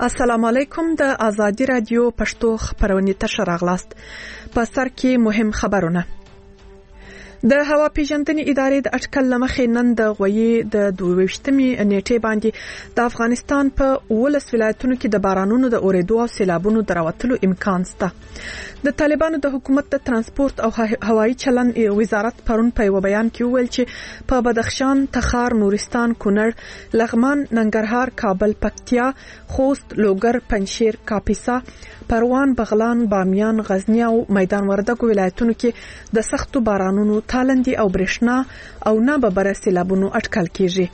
السلام علیکم. د آزادی رادیو پښتو خبرونه ته راغلاست. په سر کې مهم خبرونه. د هوا پیژندنې ادارې د اټکل لمخې نن د غوي د 22مې نیټې باندې د افغانستان په 19 ولایتونو کې د بارانونو د اوریدو او سیلابونو دراوتلو امکان شته. د طالبانو د حکومت د ترانسپورت او هوایي چلن وزارت پرون په یو بیان کې وویل چې په بدخشان، تخار، نورستان، کونړ، لغمان، ننګرهار، کابل، پکتیا، خوست، لوګر، پنجشیر، کاپیسا، پروان، بغلان، بامیان، غزنی او میدان وردګو ولایتونو کې د سختو بارانونو، تالندي او برېښنا او ناببره سیلابونو اټکل کیږي.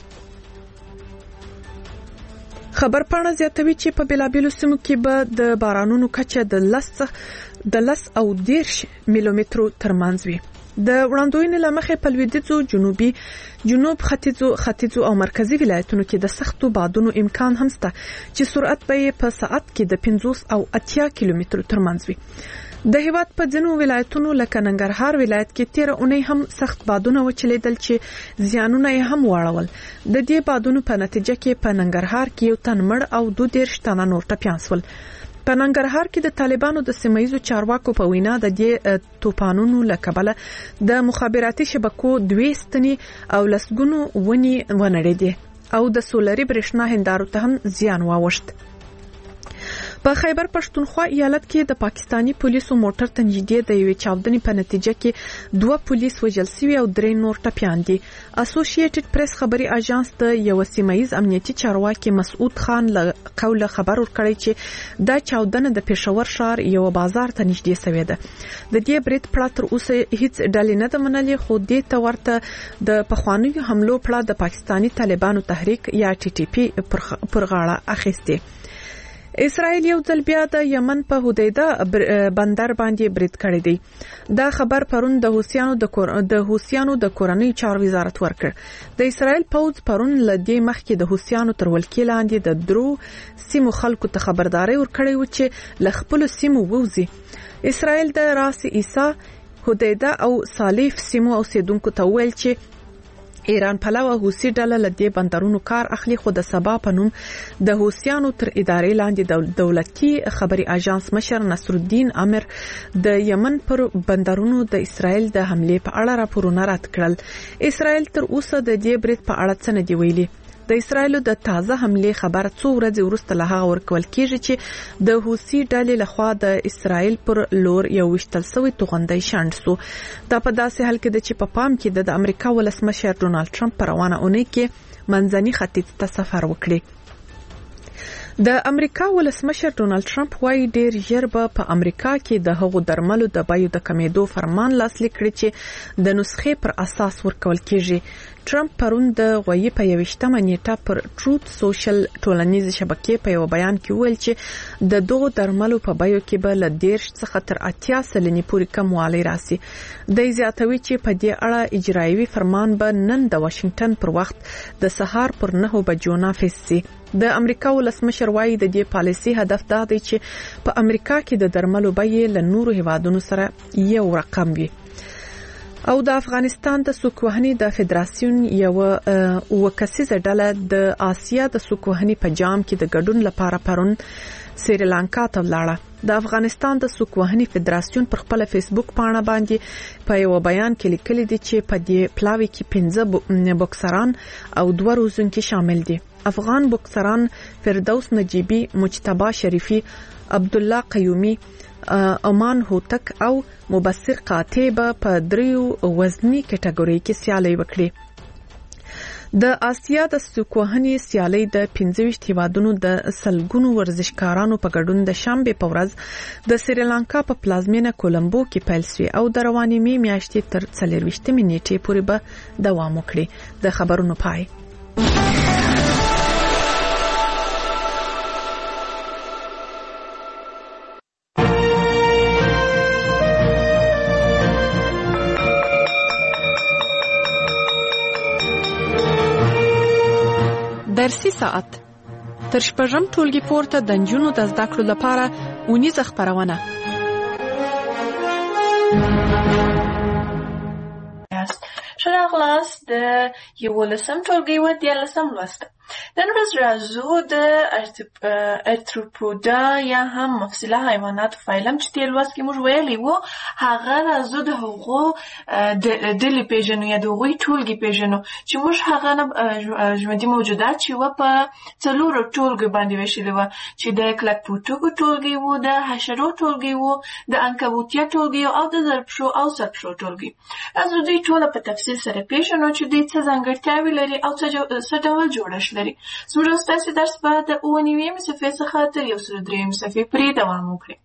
خبر پاڼه زیاتوي چې په بېلابېلو سیمو کې به د بارانونو کچه د 10 او 10 میلیمترو ترمنځ وي. د وړاندوینې لمخې په لویدیځو، جنوب ختیځو او مرکزی ولایتونو کې د سختو بادونو امکان هم شته چې سرعت به په ساعت کې د 50 او 80 کیلومترو ترمنځ وي. د هیواد په ځینو ولایتونو لکه ننګرهار ولایت کې 13 اونۍ هم سخت بادونه وچلیدل چې زیانونه یې هم واړول. د دې بادونو په نتیجه کې په ننګرهار کې یو تن مړ او 22 تنه نور ټپیان شول. په ننګرهار کې د طالبانو د سیمایي چارواکو په وینا د دې توپانونو له کبله د مخابراتي شبکو 2 ستنې او لسګونو ونې ونړېدې او د سولري برېښنا هندارو ته هم زیان واوښت. په خیبر پښتونخوا ایالت کې د پاکستانی پولیسو موټر ته نږدې د یوې چاودنې په نتیجه کې 2 پولیس وژل شوي او 3 نور ټپیان دي. اسوسییټډ پریس خبري اژانس د یو سیمایي امنیتي چارواکي مسعود خان له قوله خبر ورکړی چې دا چاودنه د پېښور ښار یو بازار ته نږدې شوې ده. د دې برید پړه تر اوسه هیڅ ډلې نه ده منلې، خو دې ته ورته د پخوانیو حملو پړه د پاکستانی طالبانو تحریک یا TTP پر غاړه اخیسته. اسرائیل یو ځل بیا د یمن په هدیده بندر باندې برید کړی دی. دا خبر پرون د حوثیانو د کورنۍ چارو وزارت ورکړ. د اسرائیل پوځ پرون له دې مخکې د حوثیانو تر ولکې لاندې د درو سیمو خلکو ته خبرداري ورکړی و چې له خپل سیمو ووځي. اسرائیل د راس عیسی، هدیده او صالح سیمو اوسیدونکو ته ویل چې ایران پلوه حوثي ډله له دې بندرونو کار اخلي، خو د سبا په نوم د حوثیانو تر ادارې لاندې دولتي خبري اژانس مشر نصر الدین امر د یمن پر بندرونو د اسرائیل د حملې په اړه راپورونه رد کړل. اسرائیل تر اوسه د دې برید په اړه څه نه دی ویلي. د اسرائیل د تازه حملې خبر 2 ورځې وروسته له هغه ورکول کیږي چې د حوثي ډلې لخوا د اسرائیل پر لور یو وشتل سوی توغندۍ شنډ سو. دا په داسې حال کې د چې په پام کې د امریکا ولسمشر ډونالد ټرمپ په روانه اونۍ کې منځني ختیځ ته سفر وکړي. د امریکا ولسمشر ډونالد ټرمپ وايي ډیر ژر به په امریکا کې د هغو درملو د بیو د کمیدو فرمان لاسلیک کړي چې د نسخې پر اساس ورکول کیږي. ټرمپ پرون د غوي په 21مه نیټه پر ټروت سوشل ټولنیز شبکې په یو بیان کې ویل چې د دوه درملو په بیو کې به له 10 څخه تر 80 سلنې پورې کموالی راسي. د زیاتوي چې په دې اړه اجرایوي فرمان به نن د واشنگټن پر وخت د سهار پر 9 بجو نافذ شي. د امریکا ولسمشر وايي د دې پالیسي هدف دا دی چې په امریکا کې د درملو بیې له نورو هیوادونو سره یو رقم وي. او د افغانستان د سوکوهنې د فدراسیون یو وکسیزه ډله د آسیا د سوکوهنې په جام کې د ګډون لپاره پرون سریلانکا ته ولاړه. د افغانستان د سوکوهنې فدراسیون پر خپل فیسبوک پاڼه باندې په یو بیان کې لیکلي دي چې په دې پلاوي کې 15 بوکسران او 2 روزونکي شامل دي. افغان بوکسران فردوس نجیبی، مجتبی شریفی، عبدالله قیومی، امان هوتک او مبصر قاطب په 3 وزنی کټګوري کې سیالي وکړي. د آسیا د سوکوهنې سیالي د 25 هیوادونو د سلګونو ورزشکارانو په ګډون د شنبه په ورځ د سریلانکا په پلازمینه کولمبو کې پیل شوه او د روانې میاشتې تر 24 نیټې پورې به دوام وکړي. د خبرونو پای. درسي ساعت تر شپږم ټولګي پورته د نجونو د زده کړو لپاره اونیزه خپرونه. ښه راغلاست د 11م ټولګي و 13م لوست. نن ورځ راځو د ارتروپودا یا هم مفصله حیواناتو فایلم چې تیر لوست کې موږ ویلي وو، هغه راځو د هغو ډلې پیژنو یا د هغوی ټولګې پیژنو چې موږ هغه ژوندي موجودات چې وه په 4 ټولګو باندې ویشلي وه، چې د کلکپوټکو ټولګې وو، د حشرو ټولګې وو، د عنکبوتیه ټولګې او د زرپښو او سرپښو ټولګې. راځو دوی ټوله په تفصیل سره پیژنو چې دوی څه ځانګړتیاوې لري او څه ډول جوړښت لري. زموږ او ستاسې درس به د 9 صفحې څخه تر 103 صفحې پورې دوام وکړي.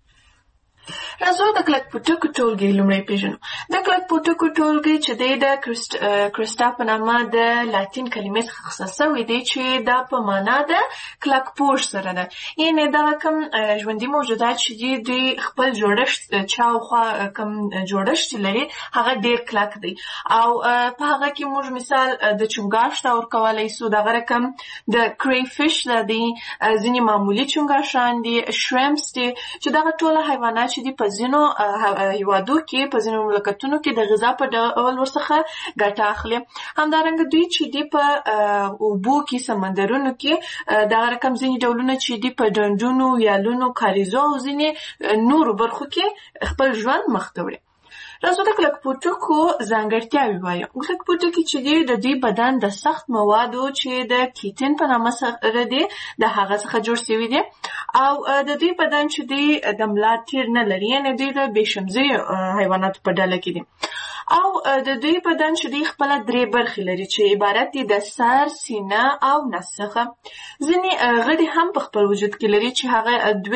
راځو د کلکپوټکو ټولګې لومړی پیژنو. د کلکپوټکو ټولګې چې دی د کرسټا په نامه د لاتین کلمې څخه اخیستل سوی دی چې دا په معنا د کلکپوش سره ده. یعنې دغه کوم ژوندي موجودات چې دي دوی خپل جوړښت چاوخوا کوم جوړښت لري هغه ډېر کلک دی او په هغه کې موږ مثال د چونګاښ ته ورکولی سو. دغه رقم د کری فش دی، ځینې معمولي چونګاښان دي، شریمپس دي چې دغه ټوله حیوانات چې دي په ځینو هیوادو کې په ځینو مملکتونو کې د غذا په ډول ورڅخه ګټه اخلي. همدارنګه دوی چې دي په اوبو کې سمندرونو کې دغه رقم ځینې ډولونه چې دي په ډنډونو، ویالونو، کاریزو او ځینې نورو برخو کې خپل ژوند مخ ته وړي. راځو د کلکپوټکو ځانګړتیاوې وایو. کلکپوټکي چې دي د دوی بدن د سخت موادو چې د کیټین په نامه سره دي د هغه څخه جوړ شوي دي او د دوی بدن چې دی د ملا تیر نه لري، یعنې دوی د بېشمزي حیواناتو په ډله کې دي او د دوی بدن چې دی خپله 3 برخې لري چې عبارت دي د سر، سینه او نس څخه. ځینې غړي هم په خپل وجود کې لري چې هغه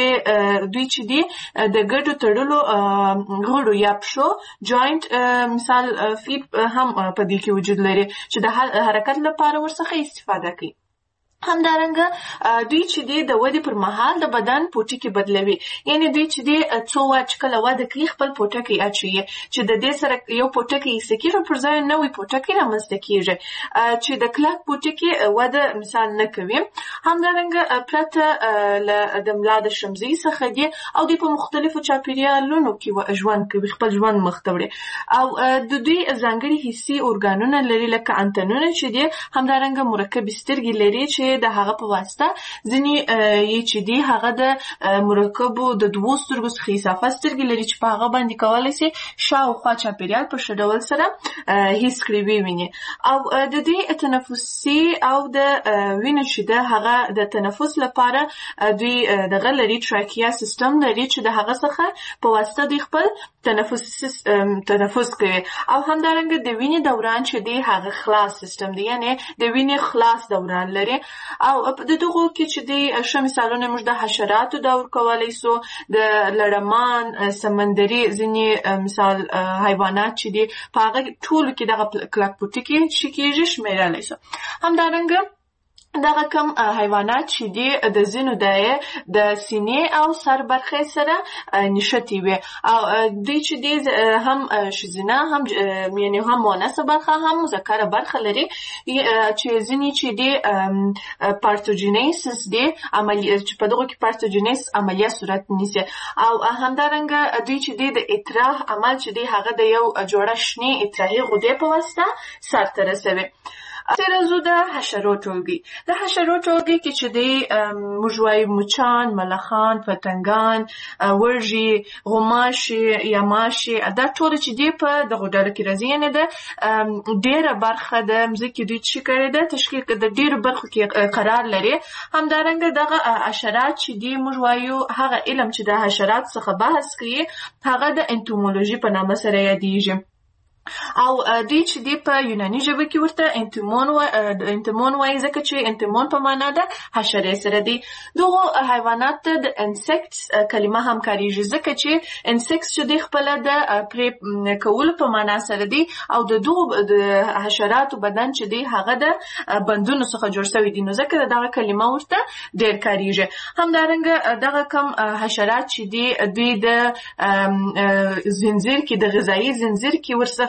دوی چې دي د ګډو تړلو غړو یا پښو جوینټ مثال فیټ هم په دې کې وجود لري چې د حرکت لپاره ورڅخه استفاده کوي. همدارنګه دوی چې دی د ودې پر مهال د بدن پوټکي بدلوي، یعنې دوی چې دی څو چې کله وده کوي خپل پوټکی اچوي چې د دې سره یو پوټکی ایسته کېږي پر ځای نوی پوټکی رامنځته کېږي چې د کلک پوټکي وده مثال نه کوي. همدارنګه پرته د ملا د شمزۍ څخه دي او دوی په مختلفو چاپیریالونو کې ژوند کوي، خپل ژوند مخ ته وړي او د دوی ځانګړي حسي ارګانونه لري لکه انتنونه چې دي. همدارنګه مرکبې سترګې لري چې د هغه په واسطه ځینې یې چې دي هغه د مرکبو د 2 سترګو څخه اضافه سترګې لري چې په هغه باندې کولی شي شاوخوا چاپیریال په ښه ډول سره حس کړي وویني او د دوی تنفسي او د وینې چې ده هغه د تنفس لپاره دوی دغه لري ټراکیا سیستم لري چې د هغه څخه په واسطه دوی خپل تنفس کوي او همدارنګه د وینې دوران چې دی هغه خلاص سیستم دی، یعنې د وینې خلاص دوران لري او د دغو کې چې دی ښه مثالونه موږ د حشراتو دا ورکولی سو، د لړمان، سمندري ځینې مثال حیوانات چې دي په هغه ټولو کې دغه کلکپوټکي چې کېږي شمیرلی سو. همدارنګه دغه کم حیوانات چې دي د ځینو د سینې او سر برخې سره نښتي وي او دوی چې دي هم ښځینه هم یعنې هم مؤنثه برخه هم مذکره برخه لري چې ځینې چې دي پارتوجینیسس دي چې په دغو کې پارتوجینیس عملیه صورت نیسي او همدارنګه دوی چې دي د اطراح عمل چې دي هغه د یو جوړه شنې اطراحي غدې په واسطه سرته رسوي. راځو د حشرو ټولګي. د حشرو ټولګي کې چې دی موږ وایو مچان، ملخان، پتنګان، وږي، غوماشې یا ماشې، دا ټول چې دی په دغو ډلو کې راځي، یعنې د ډېره برخه د مځکې دوی چې کړې ده تشکیل د ډېرو برخو کې قرار لري. همدارنګه دغه حشرات چې دی موږ وایو هغه علم چې د حشرات څخه بحث کوي هغه د انتومولوژي په نامه سره یادیږي او دوی چې دی په یوناني ژبه کې ورته انتمون وایي ځکه چې انتمون په معنا د حشرې سره دی. دغو حیوانات ته د انسیکټس کلمه هم کاریږي ځکه چې انسیکټس چې دی خپله د پرې کولو په معنا سره دی او د دغو د حشراتو بدن چې دی هغه د بندونو څخه جوړ شوی دی، نو ځکه دغه کلمه ورته ډېر کاریږي. همدارنګه دغه کم حشرات چې دی دوی د زنځیر کې د غذایي زنځیر کې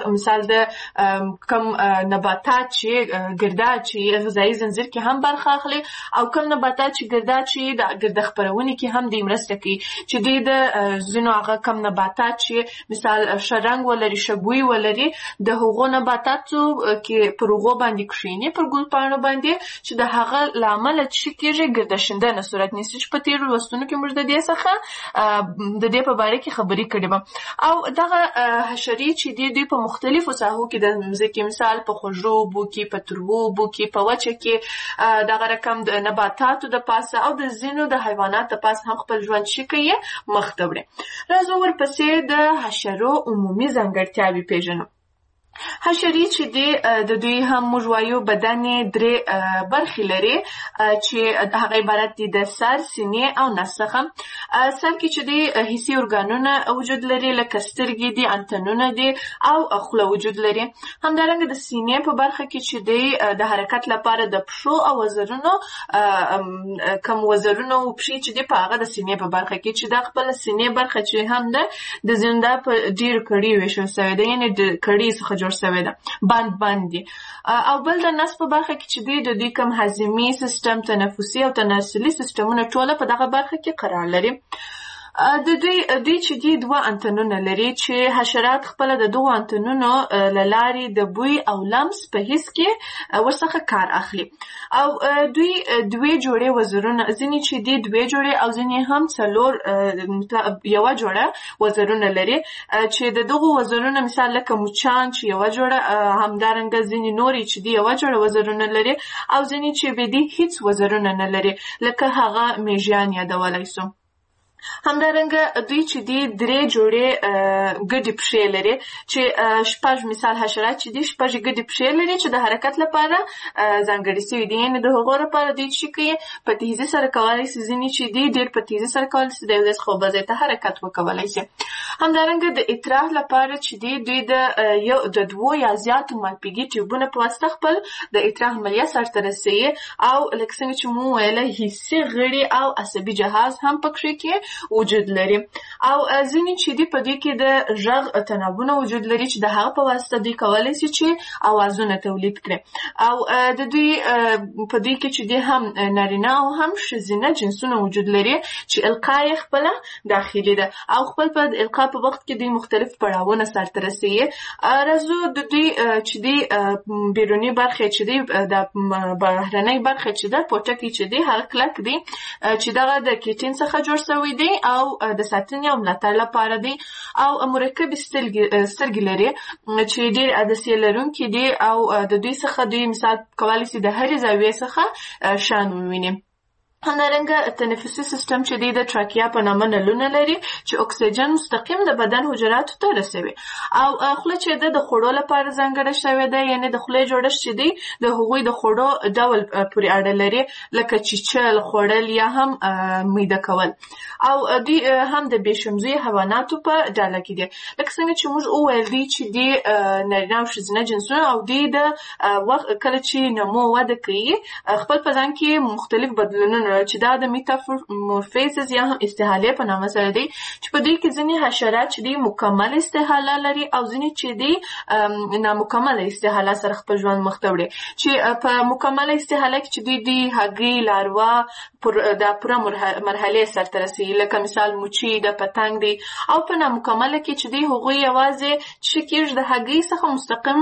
مثال د کم نباتات چې ګرداد چې غذایي زنجیر کې هم برخه اخلي او کم نباتات چې ګرداد چې د ګرد خپرونې کې هم د مرسته کوي چې د ځینو هغه کم نباتات چې مثال شرنګ ولري شبوي ولري د هغو نباتاتو کې پر هغو باندې کښیني پر ګل پاڼو باندې چې د هغه له امله څه کېږي ګردشیندنه صورت نیسي چې په تېرو لوستونو کې موږ د دې څخه د دې په باره کې خبرې کړې وه او دغه حشرې چې دي دوی په مختلفو ساحو کې د مځکې مثال په خوږو اوبو کې په تروو اوبو کې په وچه کې دغه رقم د نباتاتو د پاسه او د ځینو د حیواناتو د پاسه هم خپل ژوند چې کوي مخ ته وړي. راځو ورپسې د حشرو عمومي ځانګړتیاوې پېژنو. حشرې چې دي د دوی هم موږ وایو بدن یې درې برخې لري چې هغه عبارت دي د سر، سینې او نس څخه. سر کې چې دي حسي ارګانونه وجود لري لکه سترګې دي، انتنونه دي او خوله وجود لري. همدارنګه د سینې په برخه کې چې دي د حرکت لپاره د پښو او وزرونو کم وزرونه او پښې چې دي په هغه د سینې په برخه کې چې دا خپل سینې برخه چې هم ده د زنده په ډېر کړي ویشل شوې ده، یعنې د کړي څخه جوړ شوی ده بند دي. او بل د نس په برخه کې چې دی د دوی کوم هضمي سیستم، تنفسي او تناسلي سیستمونه ټوله په دغه برخه کې قرار لري. د دوی چې دي دوه انتنونه لري چې حشرات خپل د دوه انتنونو له لارې د بوی او لمس په حس کې ورڅخه کار اخلي. او دوی دوه جوړې وزرونه، ځینې چې دي دوه جوړې او ځینې هم څلور یوه جوړه وزرونه لري چې د دغو وزرونه مثال لکه مچان چې یوه جوړه، همدارنګه ځینې نورې چې دي یوه جوړه وزرونه لري او ځینې چې به دي هیڅ وزرونه نه لري لکه هغه میږیان یادولی سو. همدارنګه دوی چې دي درې جوړې ګډې پښې لري چې شپږ مثال حشرات چې دي شپږ ګډې پښې لري چې د حرکت لپاره ځانګړې سوي دي، یعنې د هغو لپاره دوی چې کوي په تیزي سره کولی سي، ځینې چې دي ډېر په تیزي سره کولی سي د یو ځای څخه بل ځای ته حرکت وکولی سي. همدارنګه د اطراح لپاره چې دي دوی د دوو یا زیاتو مالپیږي ټیوبونه په واسطه خپل د اطراح عملیه سرته رسوي او لکه څنګه چې مو ویله حسي غړي او عصبي جهاز هم پکښې کې وجود لري. او ځینې چې دي په دوی کې د غږ تنابونه وجود لري چې د هغه په واسطه دوی کولی سي چې اوازونه تولید کړي. او د دوی په دوی کې چې دي هم نارینه او هم ښځینه جنسونه وجود لري چې القا یې خپله داخلي ده او خپل په القا په وخت کې دوی مختلف پړاوونه سرته رسوي. راځو د دوی چې دي بیروني برخې چې دي د بهرنۍ برخې چې ده پوټکي چې دي هغه کلک دي چې دغه د کیټین څخه جوړ شوی دی او د ساتنې او ملاتړ لپاره دی او مرکبې سترګې لري چې ډېر عدسیې لرونکي دي او د دوی څخه دوی مثال کولی سي د هرې زاویې څخه شان وویني. همدارنګه تنفسي سیستم چې دی د ټراکیا په نامه نلونه لري چې اکسیجن مستقیم د بدن حجراتو ته رسوي. او خوله چې ده د خوړو لپاره ځانګړې شوې ده، یعنې د خولې جوړښت چې دی د هغوی د خوړو ډول پورې اړه لري لکه چیچل، خوړل یا هم میده کول. او دوی هم د بېشمزویه حیواناتو په ډله کې دي لکه څنګه چې موږ وویل دي چې دی نارینه او ښځینه جنسونه او دوی د کله چې نمو وده کوي خپل په ځان کې مختلف بدلونونه چې دا د میتامورفیزس یا هم استحاله په نامه سره دی چې په دې کې ځینې حشرات چې دي مکمل استحاله لري او ځینې چې دي نامکمل استحاله سره خپل ژوند مخ ته وړي. چې په مکمل استحاله کې چې دوی د هګۍ لاروا د پوره مرحلې سرته رسوي لکه مثال موچي د پتنګ دی. او په نامکمله کې چې دی هغوی یوازې چې کېږي د هګۍ څخه مستقیم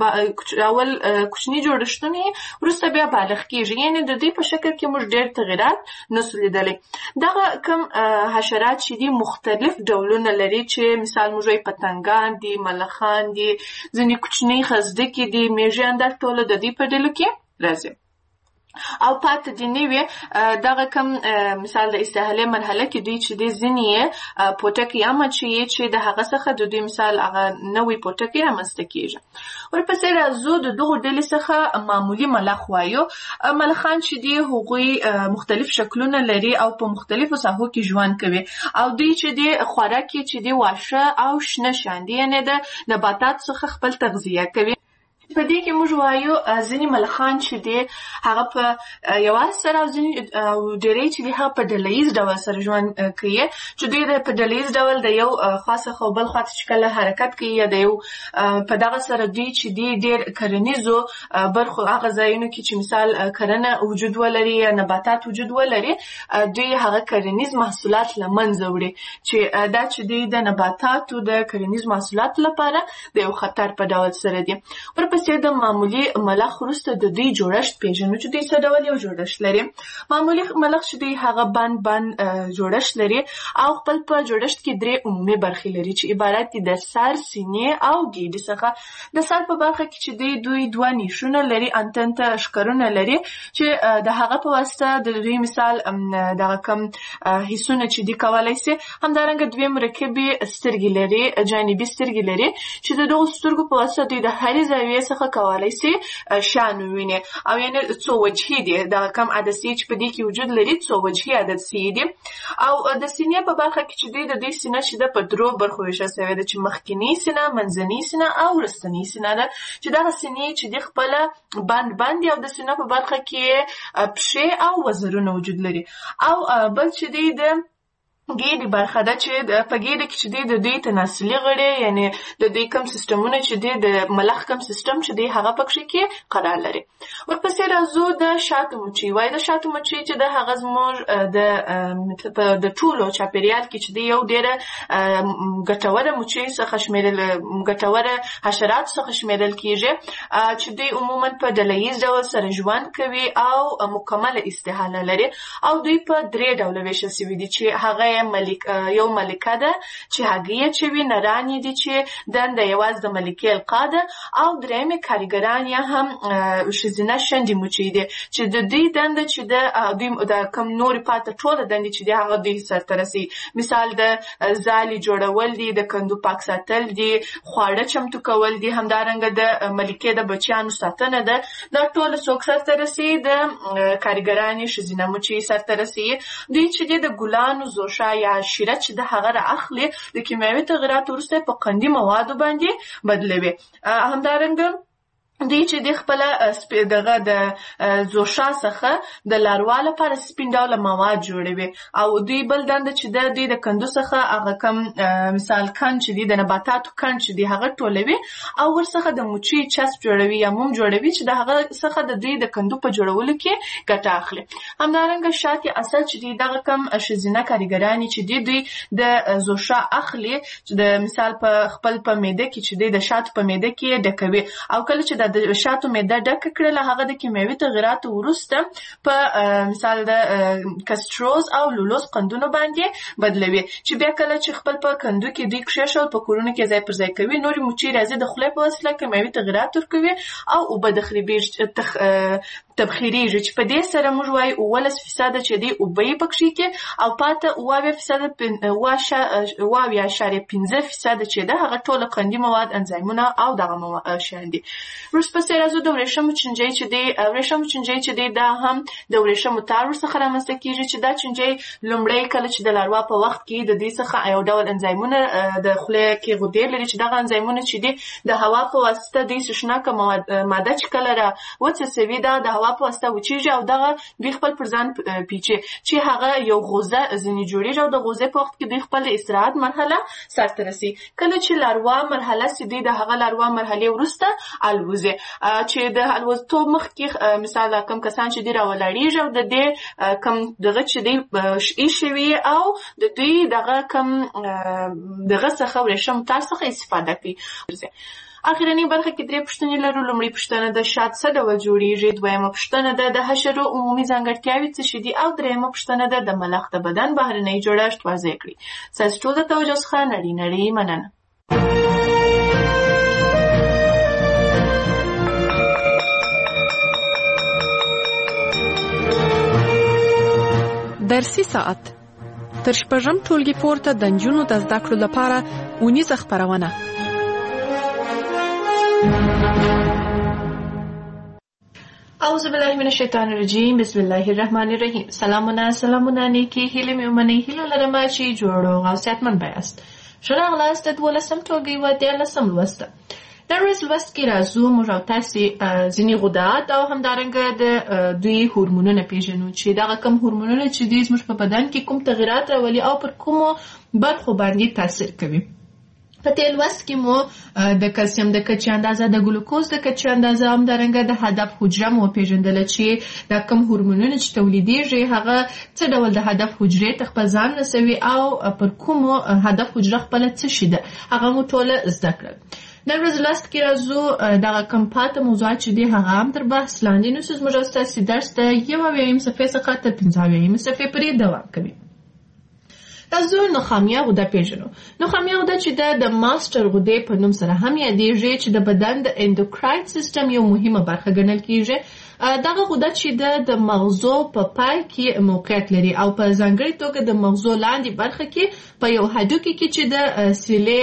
اول کوچني جوړښتونه وروسته بیا بالغ کېږي، یعنې د دوی په شکل کې موږ ډېر تغیرات نسو لیدلی. دغه کوم حشرات چې دي مختلف ډولونه لري چې مثال موږ وایي پتنګان دي، ملخان دي، ځینې کوچنۍ خزدکې دي، میږیان دا ټوله د دوی په ډلو کې راځي. او پاتې دي نوي دغه کوم مثال د استحاله مرحله کې دوی چې دي ځینې پوټکي یا مچۍ چې د هغه څخه د دوی مثال هغه نوي پوټکي رامنځته کېږي. ورپسې راځو د دغو ډلې څخه معمولي ملخ وایو. ملخان چې دي هغوی مختلف شکلونه لري او په مختلفو ساحو کې ژوند کوي او دوی چې دي خوراک یې چې دي واښه او شنه شیان دي، یعنې د نباتات څخه خپل تغذیه کوي. په دې کې موږ وایو ځینې ملخان چې دي هغه په یوازې سره او ځینې ډېری چې دي هغه په ډلهییز ډول سره ژوند کوي چې دوی په ډلهییز ډول د یو خوا څخه بل خوا ته چې کله حرکت کوي یا د یو په دغه سره دوی چې دي ډېر کرنیزو برخو هغه ځایونو کې چې مثال کرنه وجود ولري یا نباتات وجود ولري دوی هغه کرنیز محصولات له منځه وړي چې دا چې دوی د نباتاتو د کرنیز محصولاتو لپاره د یو خطر په ډول سره دي. ورپسې د معمولي ملخ وروسته د دوی جوړښت پیژنو چې دوی څه ډول یو جوړښت لري. معمولي ملخ چې دوی هغه بند جوړښت لري او خپل په جوړښت کې درې عمومي برخې لري چې عبارت دي د سر، سینې او ګیډې څخه. د سر په برخه کې چې دوی دوه نیشونه لري، انتن ته ښکرونه لري چې د هغه په واسطه د دوی مثال دغه کم حسونه چې دي کولای شي. همدارنګه دوی مرکبي سترګې لري، جانبي سترګې لري چې د دغو سترګو په واسطه دوی د هرې زاویې څخه کولای شي شان وویني او یعنې څو وجهي دي دغه کم عدسیې چې په دې کې وجود لري څو وجهي عدسیې دي. او د سینې په برخه کې چې دوی د دې سینه چې ده په درو برخو ویشل سوې ده چې مخکینی سینه، منځنۍ سینه او وروستنۍ سینه ده چې دغه سینې چې دي خپله بند دي او د سینه په برخه کې پښې او وزرونه وجود لري. او بل چې دی د ګیډې برخه ده چې په ګیډه کې چې دی د دوی تناسلي غړي یعنې د دوی کوم سیستمونه چې دی د ملخ کوم سیستم چې دی هغه پکې کې قرار لري. ورپسې راځو د شاتو مچۍ. وایي د شاتو مچۍ چې د هغه زموږ د ټولو چاپېریال کې چې دی یو ډېره ګټوره مچۍ څخه ګټوره حشراتو څخه شمېرل کېږي چې دوی عموما په ډلهییز ډول سره ژوند کوي او مکمله استحاله لري او دوی په درې ډوله ویشل سوي دي چې هغه یو ملکه ده چې هګۍ اچوي، نران یې دي چې دنده یوازې د ملکې القا ده او درېیمې کارګران یا هم ښځینه شنډې مچۍ دي چې د دوی دنده چې دوی د کوم نورې پاته ټوله دندې چې دي هغه دوی سرته رسوي. مثال د ځالې جوړول دي، د کندو پاک ساتل دي، خواړه چمتو کول دي، همدارنګه د ملکې د بچیانو ساتنه ده. دا ټوله څوک سرته رسوي؟ د کارګرانې ښځینه مچۍ سرته رسوي. دوی چې دي د ګلانو زوشا یا شیره چې د هغه را اخلي د کیمیاوي تغیراتو وروسته په قندي موادو باندې بدلوي. همدارنګه دوی چې د خپله دغه د زوشا څخه د لاروا لپاره سپین ډوله مواد جوړوي او دوی بل دنده چې دوی د کندو څخه هغه کم مثال کند چې دی د نباتاتو کند چې دی هغه ټولوي او ورڅخه د مچۍ چسب جوړوي یا موم جوړوي چې د هغه څخه د دوی د کندو په جوړولو کې ګټه اخلي. همدارنګه شات اصل چې دی دغه کم ښځینه کارګرانې چې دی دوی د زوشا اخلي چې د مثال په خپل په معده کې چې دی د شاتو په معده کې ډکوي او کله چې د شاتو معده ډکه کړله هغه د کیمیاوي تغیراتو وروسته په مثال د کستروز او لولوز قندونو باندې بدلوي چې بیا کله چې خپل په کندو کې دوی کښېښول په کورونو کې ځای پر ځای کوي. نورې مچۍ راځي د خولې په وسیله کیمیاوي تغیرات ورکوي او اوبه تبخیریږي چې په دې سره موږ وایو 11% چې دی اوبه یې پکښې کې او پاته 8.5% چې ده هغه ټوله قندي مواد، انزایمونه او دغه شیان دي. ورپسې راځو د ورېښمو چینجۍ چې دی. ورېښمو چینجۍ چې دی دا هم د ورېښمو تار ورڅخه رامنځته کېږي چې دا چینجۍ لومړی کله چې د لاروا په وخت کې د دې څخه یو ډول انزایمونه د خولې کې غدې لري چې دغه انزایمونه چې دي د هوا په واسطه دوی څښناکه ماده چې کله را وڅڅوي دا د هوا په واسطه وچېږي او دغه دوی خپل پر ځان پیچي چې هغه یو غوزه ځینې جوړېږي او د غوزې په وخت کې دوی خپل استراحت مرحله سرته رسي. کله چې لاروا مرحله سي دوی د هغه لاروا مرحلې وروسته الوزي چې د الوزتوب مخکې مثال کوم کسان چې دی راولاړېږي او د دې کم دغه چې دی ایښې وي او د دوی دغه کم دغه څخه ورېښم تار څخه استفاده کوي. اخرنۍ برخه کې درې پوښتنې لرو. لومړۍ پوښتنه د شات څه ډول جوړیږي، دویمه پوښتنه ده د حشرو عمومي ځانګړتیاوې څه شي دي او درېیمه پوښتنه ده د ملخ د بدن بهرنی جوړښت واضح کړي. ستاسو ټول د توجه څخه نړۍ مننه. درسي ساعت تر شپږم ټولګي پورته د نجونو د زده کړو لپاره اونیزه خپرونه. اعوذ بالله من الشیطان الرجیم، بسم الله الرحمن الرحیم. سلامونه نیکی هیلې مې ومنئ. هیله لرم چې جوړ او صحتمند یاست. ښه راغلاست د 12م ټولګي و 13م لوست. د ورځ لوست کې راځو موږ او تاسې ځینې غدات او همدارنګه د دوی هورمونونه پیژنو چې دغه کوم هورمونونه چې دي زموږ په بدن کې کوم تغیرات راولي او پر کومو برخو باندې تاثیر کوي. په دې لوست کې مو د کلسیم د کچې اندازه، د ګلوکوز د کچې اندازه، همدارنګه د هدف حجره مو پیژندله چې دا کوم هورمونونه چې تولیدېږي هغه څه ډول د هدف حجرې ته خپل ځان رسوي او پر کومو هدف حجره خپله څه شي ده هغه مو ټوله زده کړل. نن ورځ لوست کې راځو دغه کوم پاته موضوعات چې دي هغه هم تر بحث لاندې نیسو. زموږ او ستاسې درس د 1 صفحې څخه تر 15 صفحې پورې دوام کوي. راځو نخامیه غده پیژنو. نخامیه غده چې د ماستر غدې په نوم سره هم یادېږي چې د بدن د اندوکراین سیستم یو مهمه برخه ګڼل کېږي. دغه غده چې د مغزو په پای کې موقعیت لري او په ځانګړې توګه د مغزو لاندې برخه کې په یو هډوکي کې چې د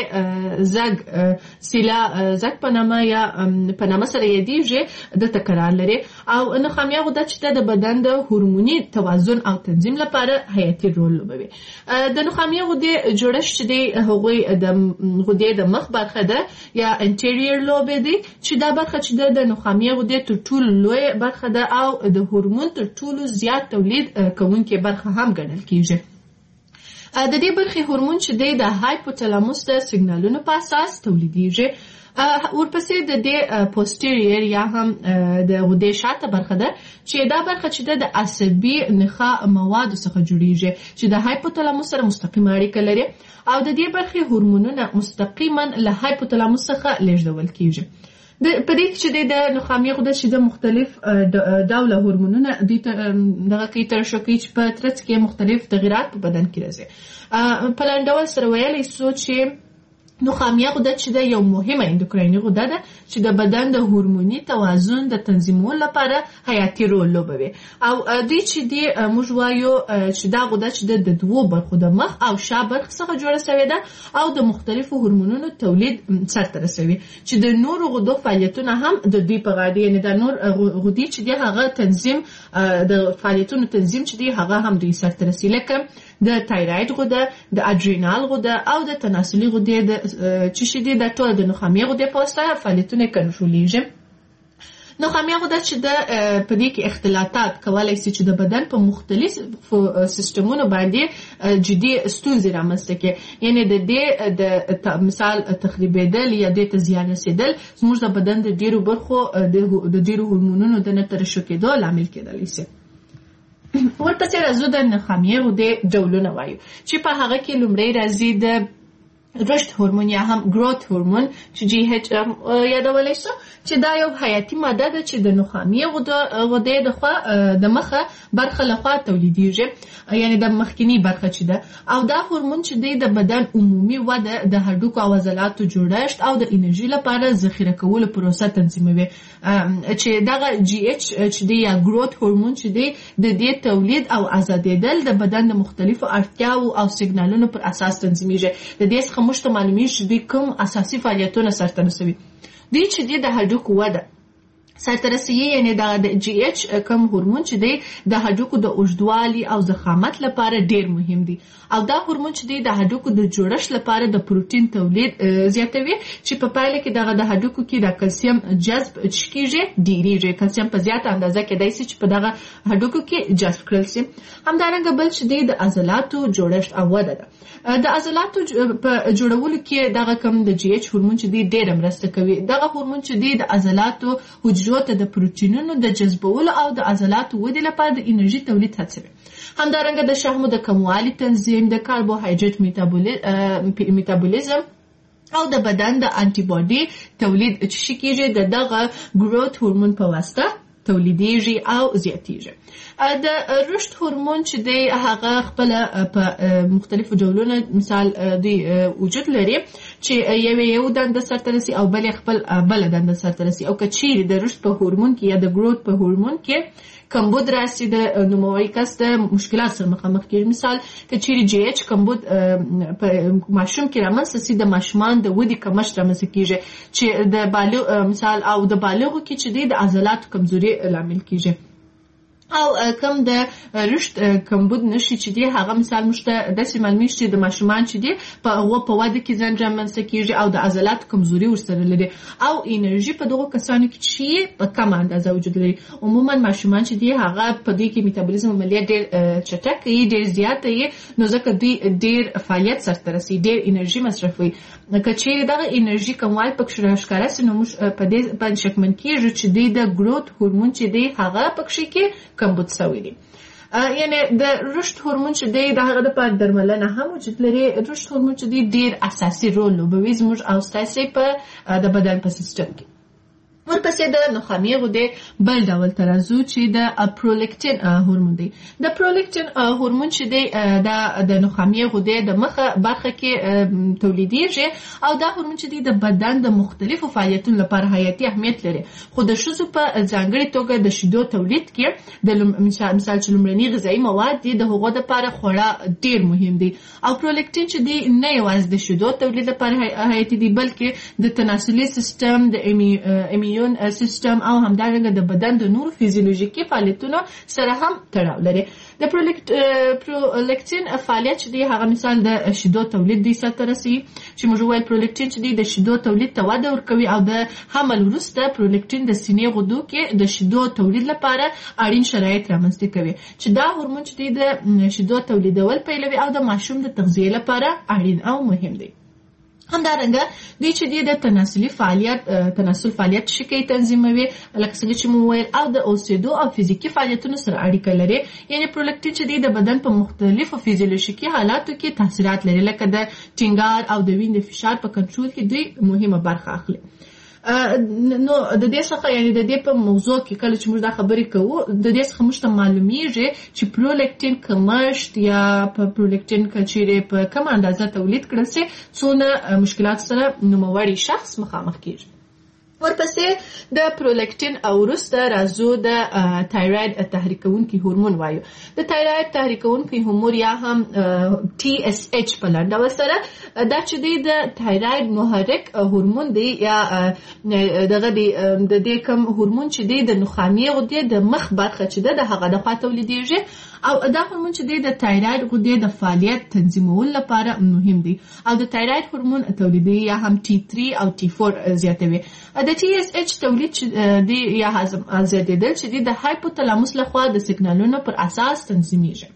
سیله زګ په نامه یا په نامه سره یادېږي د تکرار لري. او نخامیه غده چې د بدن د هورموني توازن او تنظیم لپاره حیاتي رول لوبوي. د نخامیه غدې جوړښت چې دی هغوی د غدې د مخ برخه ده یا انټیریور لوب دی چې دا برخه چې د نخامیه غدې تر ټولو لوی برخه ده او د هورمون تر ټولو زیات تولید کوونکې برخه هم ګڼل کېږي. د دې برخې هورمون چې دی د هایپوتلاموس د سیګنالونو په اساس تولیدېږي. ورپسې د دې پوسټیریر یا هم د غدې شاته برخه ده چې دا برخه چې د عصبي نخاع موادو څخه جوړیږي چې د هایپوتلاموس سره مستقیمه اړیکه لري او د دې برخې هورمونونه مستقیما له هایپوتلاموس څخه لیږدول کېږي. په دې کې چې د نخامیه غده چې د مختلف ډوله هورمونونه دغه کې ترشح کوي چې په ترڅ کې مختلف تغیرات په بدن کې راځي. په لاندې ډول سره ویلی سو چې نخامیه غده چې د یو مهمه اندوکرایني غده ده چې د بدن د هورموني توازن د تنظیمولو لپاره حیاتي رول لوبوي. او دوی چې دی موږ وایو چې دا غده چې د دوو برخو د مخ او شا برخې څخه جوړه شوې ده او د مختلفو هورمونونو تولید سرته رسوي چې د نورو غدو فعالیتونه هم د دوی په غاړه دي. یعنې د نور غدې چې دی هغه تنظیم د فعالیتونو تنظیم چې دی هغه هم دوی سرته رسي لکه د تایراید غده، د اډرینال غده او د تناسلي غدې چې شي دي د ټول د نخامیه غدې په واسطه فعالیتونه کنټرولېږي. نخامیه غده چې په دې کې اختلاطات کولی شي چې د بدن په مختلفو سیستمونو باندې جدي ستونزې رامنځته کړي. یعنې د دې د مثال تخریبېدل یا دې ته زیان رسېدل زموږ د بدن د ډېرو برخو د ډېرو هورمونونو د نه ترشح کېدو لامل کېدلی شي. ورپسې راځو د نخامیه غدې ډولونه وایو چې په هغه کې لومړی راځي د رشد هورمون یا هم گروت هورمون چې جی ایچ یادولی شو چې دا یو حیاتي ماده ده چې د نخامیه غدې د مخه برخه لخوا تولیدېږي یعنې د مخکینی برخه چې ده. او دا هورمون چې دی د بدن عمومي وده د هډوکو او عضلاتو جوړښت او د انرژي لپاره ذخیره کولو پروسه تنظیموي. چې دغه جی ایچ چې دی یا گروت هورمون چې دی د دې تولید او آزادېدل د بدن د مختلفو اړتیاو او سیګنالونو پر اساس تنظیمیږي. د دې څخه موږ ته معلومیږي چې دوی کوم اساسي فعالیتونه سرته رسوي. دوی چې دی د هډوکو وده سرته رسوي یعنې د جی ایچ کوم هورمون چې دی د هډوکو د اوږدوالي او ضخامت لپاره ډیر مهم دی. او دا هورمون چې دی د هډوکو د جوړښت لپاره د پروتین تولید زیاتوي چې په پایله کې دغه د هډوکو کې د کلسیم جذب کېږي ډیریږي. کلسیم په زیاته اندازه کېدای شي چې په دغه هډوکو کې جذب کړل شي. همدارنګه بل چې دی د عضلاتو جوړښت او وده ده. د عضلاتو په جوړولو کې دغه کوم د جی ایچ هورمون چې دی ډیره مرسته کوي. دغه هورمون چې دی د عضلاتو حجرو ته د پروتینونو د جذبولو او د عضلاتو ودې لپاره د انرژي تولید هڅوي. همدارنګه د شحمو د کموالي تنظیم، د کاربوهایډریټ میتابولیزم او د بدن د انټي باډي تولید چې کېږي د دغه گروت هورمون په واسطه تولیدېږي او زیاتېږي. د رشد هورمون چې دی هغه خپل په مختلفو ډولونو مثال دی وجود لري چې یو دنده سرته رسي او بل خپل بل دنده سرته رسي. او که چیرې د رشد په هورمون کې یا د گروت په هورمون کې کمبود راسي د نوموړي کس د مشکلات سره مخامخ کېږي. مثال که چیرې جی ایچ کمبود په ماشوم کې رامنځته سي د ماشومان د ودې کمښت رامنځته کېږي چې د بالغ مثال او د بالغو کې چې دی د عضلاتو کمزوري لامل کېږي. او کم د رشد کمبود نشي چې دی هغه مثال مشته د سیمالمی چې د ماشومان چې دی په واده کې زنجان منځ کېږي او د عضلات کمزوري ورسره لري او انرژي په دغه کسانو کې چې په کم اندازه وجود لري. عموما ماشومان چې دی هغه په دې کې میتابولیزم عملیات ډېر چټک وي، ډېر زیات وي، نو ځکه دوی ډېر فعالیت سره رسي، ډېر انرژي مصرفوي. کچې دغه انرژي کموال پکې راښکاره سي نو موږ په دې باندې شکمن کېږو چې دی د ګروث هورمون چې دی هغه پکې کې کمبود شوی دی. یعنی د رشد هورمون چې دی د هغه لپاره درملنه هم وجود لري. رشد هورمون چې دی ډېر اساسي رول لوبوي زموږ او ستاسې په د بدن په سیستم کې. ورپسې د نخامي غدې بل ډول ته راځو چې د پرولیکټین هورمون دی. د پرولیکټین هورمون چې دی د نخامي غدې د مخه برخه کې تولیدېږي او دا هورمون چې دی د بدن د مختلفو فعالیتونو لپاره حیاتي اهمیت لري. خو د ښځو په ځانګړې توګه د شیدو تولید کې د مثال چې لومړني غذایي مواد دي د هغو لپاره خورا ډېر مهم دي. او پرولیکټین چې دی نه یوازې د شیدو تولید لپاره حیاتي دي بلکې د تناسلي سیستم، د سیستم او همدارنګه د بدن د نورو فیزیولوژیکي فعالیتونو سره هم تړاو لري. د پرولیکټین فعالیت چې دی هغه مثال د شیدو تولید دی سره رسي چې موږ وایو پرولیکټین چې دی د شیدو تولید ته وده ورکوي او د حمل وروسته پرولیکټین د سینې غدو کې د شیدو تولید لپاره اړین شرایط رامنځته کوي چې دا هورمون چې دی د شیدو تولیدول پیلوي او د ماشوم د تغذیې لپاره اړین او مهم دی. همدارنګه دوی چې دی د تناسل فعالیت شکی تنظیموي لکه څنګه چې مو ویل او د اوسېدو او فزیکي فعالیتونو سره اړیکه لري. یعنی پرولیکټین چې دی د بدن په مختلفو فزیولوژیکي حالاتو کې تاثیرات لري لکه د ټینګار او د وینې فشار په کنټرول کې دوی مهمه برخه اخلي. نو د دې څخه یعنی د دې په موضوع کې کله چې موږ دا خبرې کوو د دې څخه موږ ته معلومیږي چې پرولیکټین کمښت یا په پرولیکټین کچېرې په کم اندازه تولید کړل سي څونه مشکلات سره نوموړی شخص مخامخ کېږي. ورپسې د پرولیکټین او وروسته راځو د تایراید تحریکونکي هورمون وایو. د تایراید تحریکونکي هورمون یا هم TSH په لنډ ډول سره دا چې دی د تایراید محرک هورمون دی یا دغه دی د دې کوم هورمون چې دی د نخامي غدې د مخ برخه چې ده د هغه د خوا تولیدېږي او دا هورمون چې دی د تایراید غدې د فعالیت تنظیمولو لپاره مهم دی او د تایراید هورمون تولیدي یا هم T3 او T4 زیاتوي. د TSH تولید دی یا زیاتېدل چې دی د هایپوتلاموس لخوا د سیګنالونو پر اساس تنظیمیږي.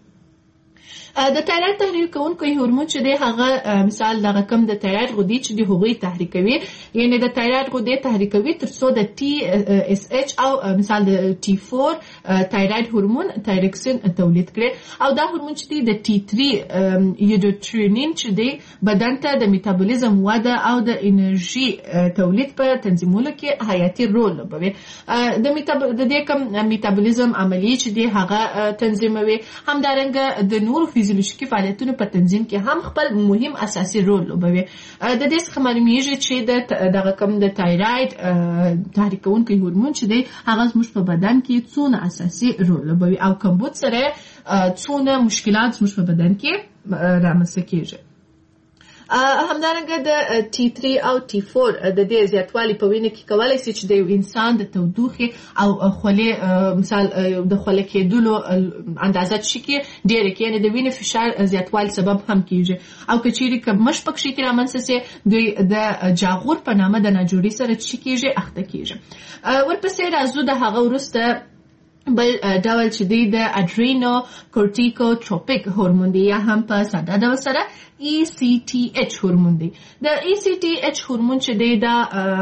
د تایراید تحریکونکي هورمون چې دی هغه مثال دغه کم د تایراید غدې چې دی هغوی تحریکوي یعنی د تایراید غدې تحریکوي تر څو د TSH او مثال د T4 تایراید هورمون تایروکسین تولید کړي او دا هورمون چې دی د T3 یودوترینین چې دی بدن ته د میتابولیزم وده او د انرژي تولید په تنظیمولو کې حیاتي رول لوبوي. د دې کم میتابولیزم عملیې چې دی هغه تنظیموي. همدارنګه د نورو فیزیولوژیکي فعالیتونو په تنظیم کې هم خپل مهم اساسي رول لوبوي. د دې څخه معلومیږي چې دغه کوم د تایراید تحریکونکي هورمون چې دی هغه زموږ په بدن کې څونه اساسي رول لوبوي او کمبود سره څونه مشکلات زموږ په بدن کې رامنځته کېږي. همدارنګه د T3 او T4 د دې زیاتوالی په وینه کې کولای شي چې د یو انسان د تودوخې او خولې مثال د خولې کېدلو اندازه چې ډېره کې یعنې د وینې فشار زیاتوالي سبب هم کېږي او که چیرې کمښت په کښې کې رامنځته سي دوی د جاغور په نامه د ناجوړي سره چې کېږي اخته کېږي. ورپسې راځو د هغه وروسته بل ډول چې دی د اډرینو کورټیکوټروپیک هورمون دی یا هم په ساده ډول سره ECTH هورمون دی. د ECTH هورمون چې دی دا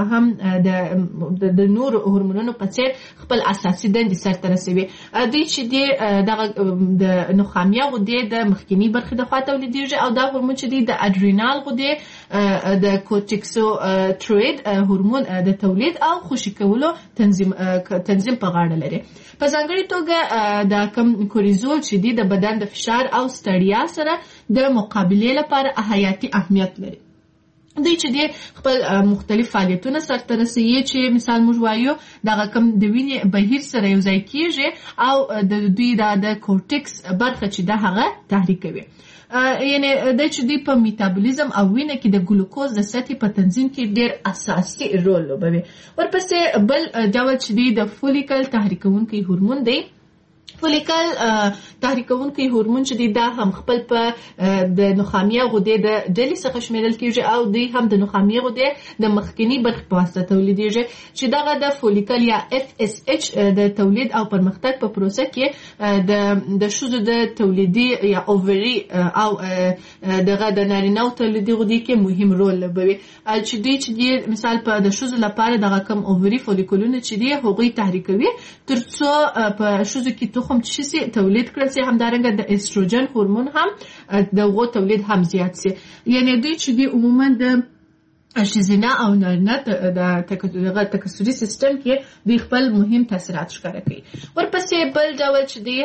هم د نور هورمونونو په څیر خپل اساسي دندې سرته رسوي. دوی چې دی دغه د نخامیه غدې د مخکینی برخې د خوا تولیدېږي او دا هورمون چې دی د اډرینال غدې د کورټیکوټروئید هورمون د تولید او خوشې کولو تنظیم په غاړه لري. په ځانګړې توګه دا کم کوریزول چې دی د بدن د فشار او ستړیا سره د مقابلې لپاره حیاتي اهمیت لري. دوی چې دی خپل مختلف فعالیتونه سرته رسوي چې مثال موږ وایو دغه کم د وینې بهیر سره یو ځای کېږي او د دوی د کورټکس برخه چې ده هغه تحریکوي. یعنی د چې دی په میتابولیزم او وینه کې د ګلوکوز د سطحې په تنظیم کې ډېر اساسي رول لوبوي. ورپسې بل ډول چې دی د فولیکل تحریکونکي هورمون دی فولیکل تحریکونکي هورمون چې دی دا هم خپل په د نخامیه غدې د ډلې څخه شمیرل کیږي او دی هم د نخامیه غدې د مخکنی برخې په واسطه تولیدېږي چې دغه د فولیکل یا FSH د تولید او پرمختګ په پروسه کې د ښځو د تولیدي یا اووري او دغه د نارینه‌و تولیدي غدې کې مهم رول لوبوي چې دی مثال په د ښځو لپاره دغه کم اووري فولیکولونه چې دی هغوی تحریکوي ترڅو په ښځو کې هم چې تولید کړل سي همدارنګه د استروجن هورمون هم دغه تولید هم زیات سي یعنی دوی چې دی عموما د ښځینه او نارینه د تکثري سیستم کې د خپل مهم تاثیرات ښکاره کوي. ورپسې بل ډول چې دی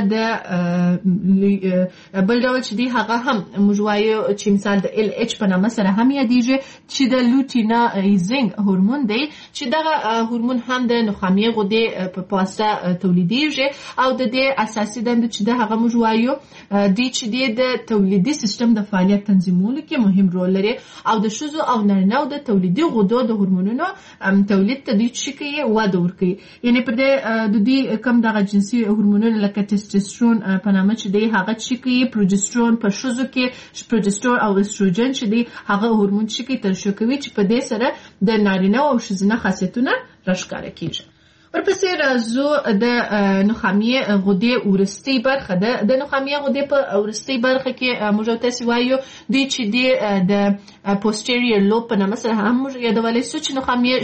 هغه هم موږ وایو چې مثال د LH په نامه سره هم یادېږي چې د لوټینایزینګ هورمون دی چې دغه هورمون هم د نخامیه غدې په واسطه تولیدېږي او د دې اساسي دنده چې د هغه موږ وایو دی چې دی د تولیدي سیستم د فعالیت تنظیمولو کې مهم رول لري او د ښځو او نارینه‌و د تولیدي غدو د هورمونونو تولید ته دوی چې کوي وده ورکوي یعنی پر د دوی کم دغه جنسي هورمونونه لکه ټسټوسترون په نامه چې دی هغه چې کوي پروجسترون په ښځو کې پروجسترون او استروجن چې دی هغه هورمون چې کوي ترشح کوي چې په دې سره د نارینه‌و او ښځینه خاصیتونه راښکاره کیږي. ورپسې راځو د نخامیه غدې وروستۍ برخه ده. د نخامیه غدې په وروستۍ برخه کې موږ تاسو وایو دوی چې دی د پوسټیریور لوب په نامه سره هم موږ یادولی سو چې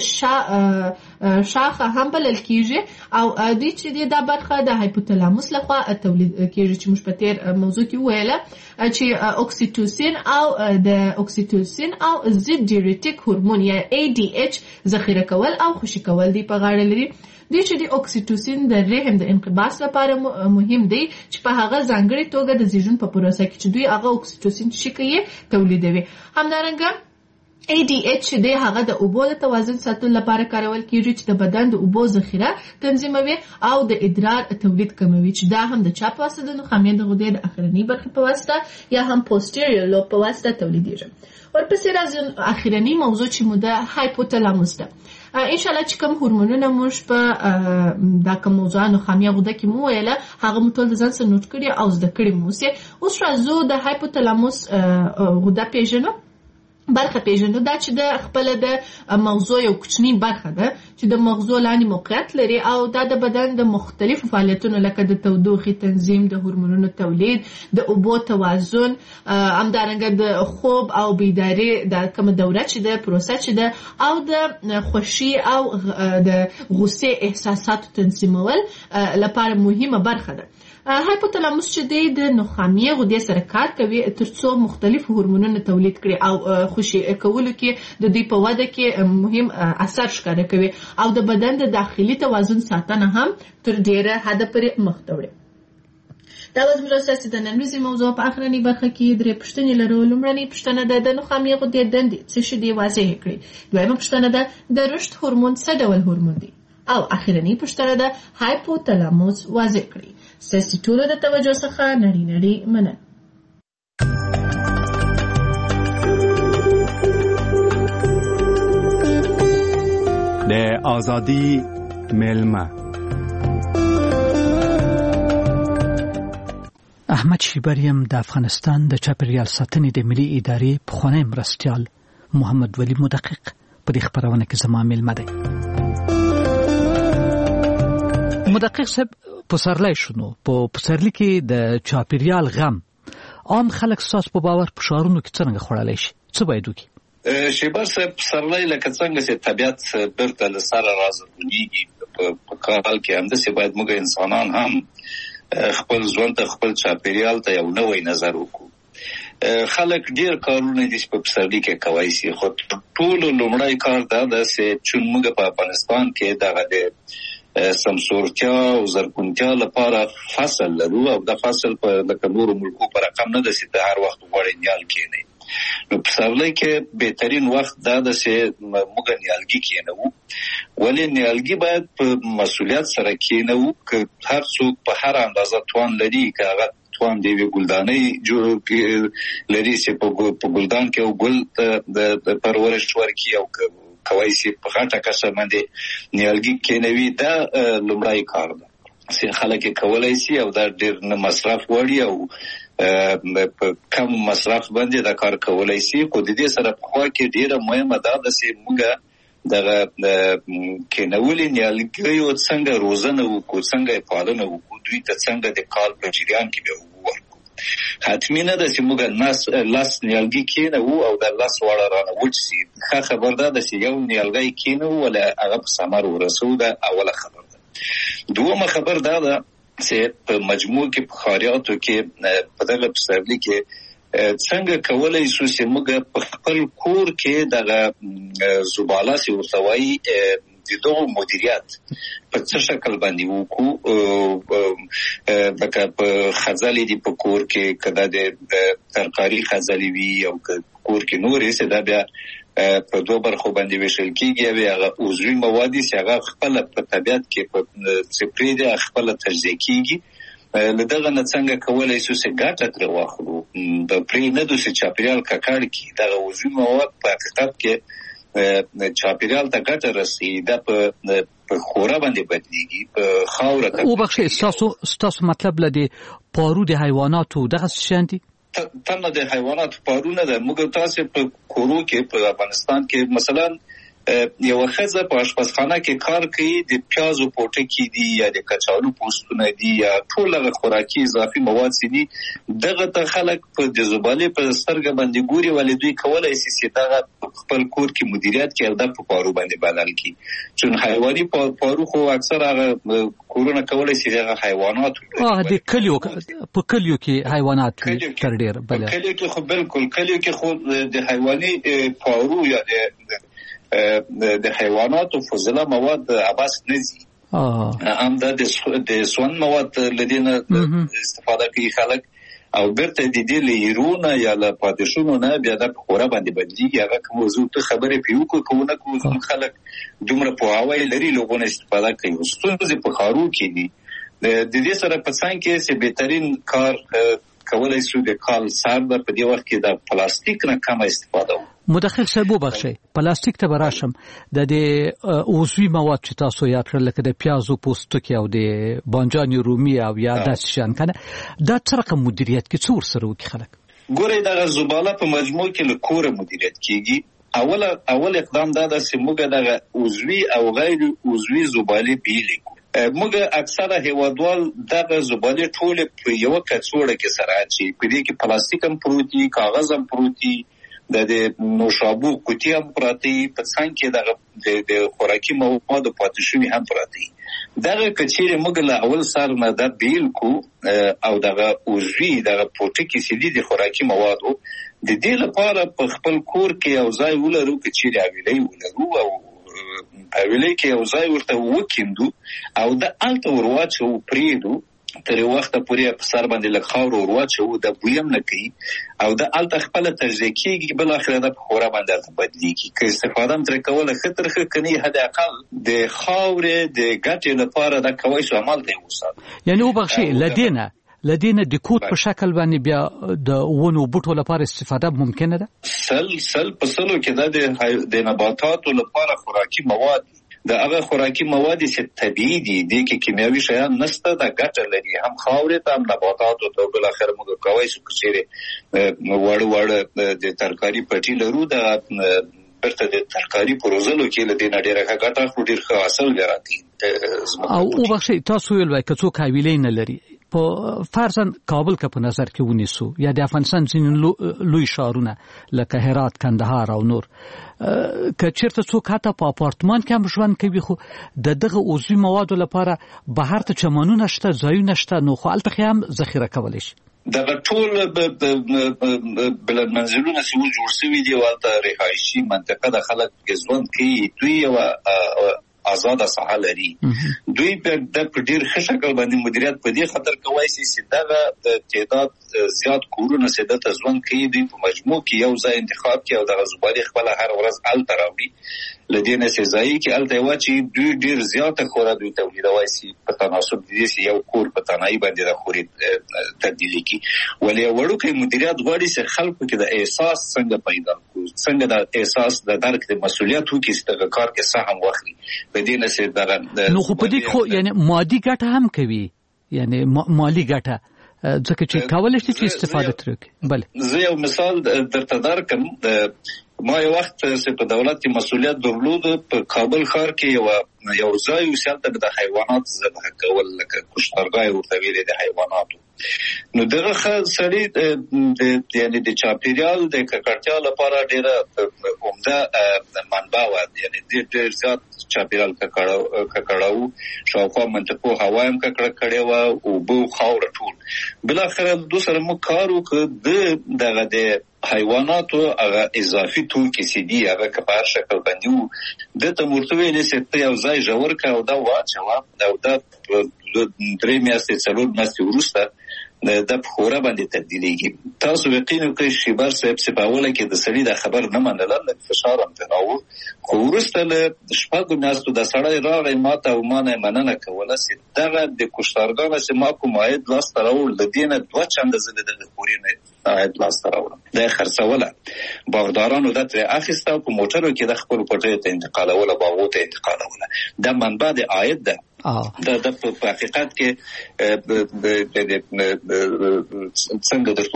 نخامیه شاخه هم بلل کیږي او دوی چې دی دا برخه د هایپوتلاموس لخوا تولید کیږي چې موږ په تیر موضوع کې ویله چې اوکسیټوسین او د اوکسیټوسین او ضد ډیورټیک هورمون یا ADH ذخیره کول او خوشي کول دی په غاړه لري. دوی چې د اوکسیټوسین د رحم د انقباض لپاره مهم دی چې په هغه ځانګړې توګه د زیږون په پروسه کې چې دوی هغه اوکسیټوسین چې کوي تولیدوي. همدارنګه ADH چې دی هغه د اوبو د توازن ساتلو لپاره کارول کیږي چې د بدن د اوبو ذخیره تنظیموي او د ادرار تولید کموي چې دا هم د چا په واسطه د نخامیه د غدې د اخرنۍ برخې په واسطه یا هم پوسټیریور لوب په واسطه تولیدېږي. ورپسې راځي اخرنۍ موضوع چې مو د هایپوتلاموس ده. انشاءالله چې کوم هورمونونه موږ په دا کوم موضوع نخامیه غده کې مو ویله هغه مو ټول د ځان سره نوټ کړي او زده کړي مو سي. اوس راځو د هایپوتلاموس غده پیژنو برخه پیژنو دا چې د خپل د مغزو یو کوچنی برخه ده چې د مغزو لاندې موقعیت لري او دا د بدن د مختلفو فعالیتونو لکه د تودوخې تنظیم د هورمونونو تولید د اوبو توازن همدارنګه د خوب او بیداری د کوم دوره چې د پروسه چې ده او د خوښي او د غصې احساساتو تنظیمول لپاره مهمه برخه ده. هایپوتلاموس چې دی د نخامیه غدې سره کار کوي ترڅو مختلف هورمونونه تولید کړي او خوشي کولو کې د دوی په وده کې مهم اثر ښکاره کوي او د بدن د داخلي توازن ساتنه هم تر ډیره حده پورې مخ ته وړي. دا زموږ اساسي د نن ورځې موضوع په اخرنۍ برخه کې درې پوښتنې لرو. لومړنۍ پوښتنه ده د نخامیه غدې دندې څه شی دي واضح کړئ. دویمه پوښتنه ده د رشد هورمون څه ډول هورمون دی او اخرنۍ پوښتنه ده هایپوتلاموس واضح کړئ. ستاسو ټولو د توجه څخه نړۍ مننه. د آزادی ملمه احمد شیبریم د افغانستان د چاپیریال ساتنې د ملي ادارې پخوانی مرستیال محمد ولی مدقق په دې خبرونه کې زما ملمه دی. مدقق صاحب پسرلی شنو په پسرلی کې د چاپیریال غم عام خلک ساس په باور په شهرونو کې څنګه خورلای شي څه باید وکړي؟ شیبر صاحب پسرلی لکه څنګه چې طبیعت برته له سره راځي په کال کې همداسې باید موږ انسانان هم خپل ژوند ته خپل چاپیریال ته یو نوی نظر وکړو. خلک ډیر کارونه دي په پسرلی کې کوي سي خو ټول لومړی کار دا ده چې موږ په افغانستان کې دغه سمسورتیا او زرغونتیا لپاره فصل لرو او د فصل په لکه نورو ملکو پر رقم نه ده چې د هر وخت غوړې نیال کېنی. نو پسرلی کې بهترین وخت دا ده چې موږ نیالګي کېنو ولې نیالګي باید په مسؤلیت سره کېنو که هر څوک په هر اندازه توان لري که هغه توان دی وی ګلدانې جوړ لري چې په ګلدان کې او ګل د پرورش ورکي او کوي چې په غټه کسه باندې نیالګي کېنوي دا لومړی کار ده. چې خلک کولای شي او دا ډېر نه مصرف وړي او په کم مصرف باندې دا کار کولای شي. خو د دې سره په خوا کې ډېره مهمه ده چې موږ دغه کېنولې نیالګیو څنګه روزنه وکړو، څنګه پالنه وکړو، دوی ته څنګه د کال په جریان کې به ورکړو. حتمي نه ده چې موږ لاس نیالګي کېنوو او د لاس واړه رانه وچ شي. ښه خبر ده چې یو نیالګی کېنوو ولا هغه په ثمر ورسوو، ده اوله خبر ده. دومه خبر ده چې په مجموع کې په ښاریاتو کې په دغه پسرلي کې څنګه کولای شو چې موږ په خپل کور کې دغه زباله چې ورته وایي د دغو مدیریت په څه شکل باندې وکړو. لکه په خځلې دي په کور کې که دا د ترکاري خځلې وي او که کور کې نورې چې دا بیا په دوه برخو باندې ویشل کېږي. هغه عضوي مواد چې هغه خپله په طبیعت کې په څپرې دي خپله تجزیه کېږي. له دغه نه څنګه کولای شو چې ګټه ترې واخلو، د پرېږدو چې چاپېریال ککړ کړي. دغه عضوي مواد په حقیقت کې چاپېریال ته ګټه رسوي، دا په خوره باندې بدلېږي، په خاوره ته. وبخښئ، ستاسو مطلب له دې پارو د حیواناتو دغسې شیان دي؟ تمه د حیواناتو پارونه ده. موږ تاسې په کورو کې په افغانستان کې مثلا یو ښځه په اشپزخانه کې کار کوي، د پیازو پوټکي دي یا د کچالو پوستونه دي یا ټول هغه خوراکي اضافي مواد دي، دغه ته خلک په د زبالې په سترګه باندې ګوري، ولې دوی کولای شي چې دغه خپل کور کې مدیریت کړي او د په پارو باندې بدل کړي. چون حیواني پارو خو اکثر هغه کورونه کولای شي هغه حیوانات د کلیو په کلیو کې حیوانات تر ډېر بل کلیو کې خو بالکل کلیو کې خو د حیواني پارو یا د حیواناتو فضله مواد عباس نزي هم د سون مواد لدينا استفاده کوي خلک او برته د دې لیرونه یا له پادشونو نه بیا د خوره باندې بدلیږي. هغه کوم موضوع ته خبره پیو کوونه کوم خلک دومره په هواي لري لوګونه استفاده کوي. ستونزې په خارو کې دي. د دې سره په څنګه کې چې بهترین کار کولای شو د کال سر په دې وخت کې د پلاستیک نه کم استفاده وکړو. مدقق صاحب وبخښئ، پلاستیک ته براشم. د عضوي مواد چې تاسو یاد کړل لکه د پیازو پوستکي او د بانجان رومي او یا داسې شیان کنه، دا څه رقم مدیریت کې څه ورسره وکړي خلک؟ ګورئ دغه زباله په مجموع کې له کوره مدیریت کېږي. اول اقدام دا ده چې موږ دغه عضوي او غیر عضوي زبالې بیلې کړو. موږ اکثره هیوادوال دغه زبالې ټولې په یوه کڅوړه کې سره اچوي. په دې کې پلاستیک هم پروت دي، کاغذ هم پروت دي، د نوشابو قوطي هم پراته دي، په څنګ کې دغه د خوراکي موادو پاتې شوي هم پراته دي. دغه که چیرې موږ له اول سر نه دا بیل کړو او دغه عضوي دغه پوټکي چې دي د خوراکي موادو د دې لپاره په خپل کور کې یو ځای ولرو، که چیرې حویلۍ ولرو او حویلۍ کې یو ځای ورته وکیندو او د هلته ورواچو پرېږدو تر یو وخته پورې په سر باندې لږ خاوره ورواچو، د بوی هم نه کوي او د هلته خپله تجزیه کېږي، بالاخره د په خوره باندې هلته بدلېږي. که استفاده هم ترې کوله ښه تر ښه، که نه حداقل د خاورې د ګټې لپاره دا کولی شو عمل ته یې وساتو. یعنې وبخښئ، له دې نه د کود په شکل باندې بیا د ونو بوټو لپاره استفاده ممکنه ده؟ سل په سلو کې دا د نباتاتو لپاره خوراکي مواد دي. د هغه خوراکي مواد چې طبیعي دي، دې کې کیمیاوي شیان نشته، دا ګټه لري هم خاورې ته هم نباتاتو ته. بالاخره موږ کولی شو که چیرې واړه د ترکاري پټي لرو، د برته د ترکاري په روزلو کې له دې نه ډېره ښه ګټه اخلو، ډېر ښه حاصل بیا راځي. او وبخښئ، تاسو ویل وای که څوک حویلۍ نه لري، په فرضاً کابل که په نظر کې ونیسو یا د افغانستان ځینې لوی ښارونه لکه هرات، کندهار او نور، که چېرته څوک حتی په اپارتمان کې هم ژوند کوي خو د دغه عضوي موادو لپاره بهر ته چمنونه شته، ځایونه شته، نو خو هلته هم ذخیره کولی شي. دغه ټول بلندمنزلونه چې جوړ شوي دي او هلته رهایشي منطقه د خلک ژوند کوي، دوی یوه آزاده ساحه لري. دوی په ډېر ښه شکل باندې مدیریت په دې خاطر کولی شي چې دغه تعداد زیات کورونه چې دلته ژوند کوي دوی په مجموع کې یو ځای انتخاب کړي او دغه زبالې خپله هر ورځ هلته راوړي لدينا سزایی کې الته واچي دوی ډیر زیاته خورا دوی تولیدوي سي په تناسب دي سي یو کور په تنهایی باندې د خوري تبدیلی کی ولې وړوکې مدیریت غواړي چې خلکو کې د احساس څنګه پیدا کو څنګه د احساس د درک د مسولیت وکړي چې د کار کې سهم واخلي لدينا سي نو خو په دې خو یعنی مادي ګټه هم کوي یعنی مالی ګټه ځکه چې کولای شي چې استفاده ترې بله زه یو مثال درته درکم ما یو وخت چې په دولت کې مسولیت درلود په کابل ښار کې یو ځای وسیلته د حیوانات ذبح کول لکه کشتارګاه ورته ویل د حیواناتو نو دغه سړی یعنی د چاپیریال د ککړتیا لپاره ډیره عمده منبع و یعنی ډیر زیات چاپیریال ککړاو شاوخوا منطقو هوا هم ککړه کړې و او بو خاور ټول بل اخر دوسر مو کار وکړ دغه د حیواناتو هغه اضافي توکي سي دي هغه کپار شکل باندې د تمورتوي نسبت یو ځای جوړ کا او دا واچو او دا درې میاشتې څلور میاشتې وروسته د خورا باندې تبدیلیږي تاسو یقین وکړئ چې بار صاحب په اوله کې د سړي د خبر نه منل د فشار هم تراو خو وروسته له شپږو میاشتو د سړی راغی ماته او مانه مننه کوله چې دغه د کشتارګانو چې ما کوم عاید لاس تراول د دینه دوه چنده زله د خورینه عاید لاس تراول د خرڅوله باغدارانو د تر اخیسته په موټرو کې د خپل پټه ته انتقالوله باغو ته انتقالوله د منبع د عاید ده د په حقیقت کې څنګه درته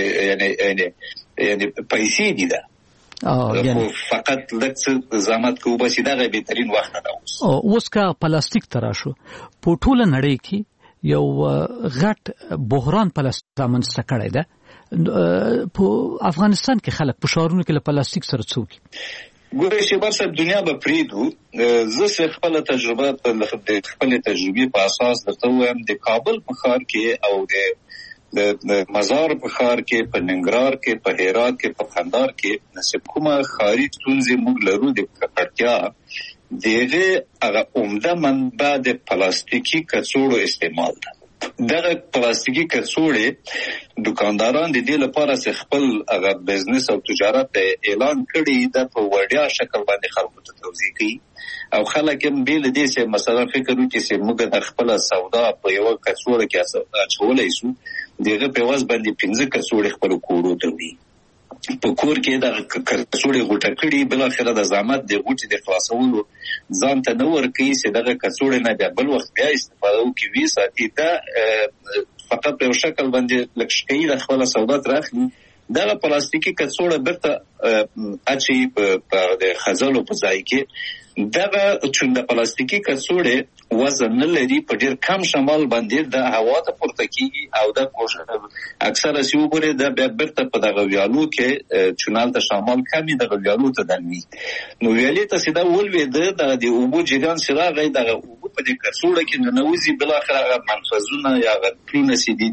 یعنی پیسې دي دا فقط لکه زحمت کو بس دا بهترین وخت ده اوس کا پلاستیک تراشو په ټوله نړۍ کې یو غټ بحران پلاستیک رامنځته کړی ده په افغانستان کې خلک په شهرونو کې له پلاستیک سره څوک ګورې چې برسه دنیا به پریدو زه خپل تجربه په خپل تجربه په اساس درته وایم د کابل په ښار کې او د مزار په ښار کې په ننګرهار کې په هرات کې په کندهار کې نسب کومه ښاري ستونزې موږ لرو د ککړتیا دغه هغه عمده منبع د پلاستیکي کڅوړو استعمال ده دغه پلاستیکي کڅوړې دکانداران د دې لپاره چې خپل هغه بزنس او تجارت اعلان کړي د په وړیا شکل باندې خلکو ته توضیح کوي او خلک هم بیل دې چې مثلا فکر وکړي چې موږ د خپل سودا په یو کڅوړه کې اچولای شو دغه په واس باندې 15 کڅوړې خپل کوړو ته وي په کور کې د کڅوړې غوټه کړي بل اخره د زحمت د غوټې د خلاصولو ځان ته نو ورکي چې دغه کڅوړې نه بل وخت بیا استفاده وکړي ساتي دا فقط په شکل باندې لکشکې د خپل سودا ترخني دغه پلاستیکي کڅوړه برته اچي په د خزانو په ځای کې دغه چونده پلاستیکي کڅوړې وزن نه لري په ډیر کم شمال باندې د هوا ته پورته کیږي او د اکثره سیوبره د برته په دغه ویالو کې چونال ته شمال کمی دغه ویالو ته دني نو ویالې ته سیده ولوي د اوبو جریان سره غي دغه اوبو په دې کڅوړه کې نوځي بل اخر منفذونه یا غټونه سیدي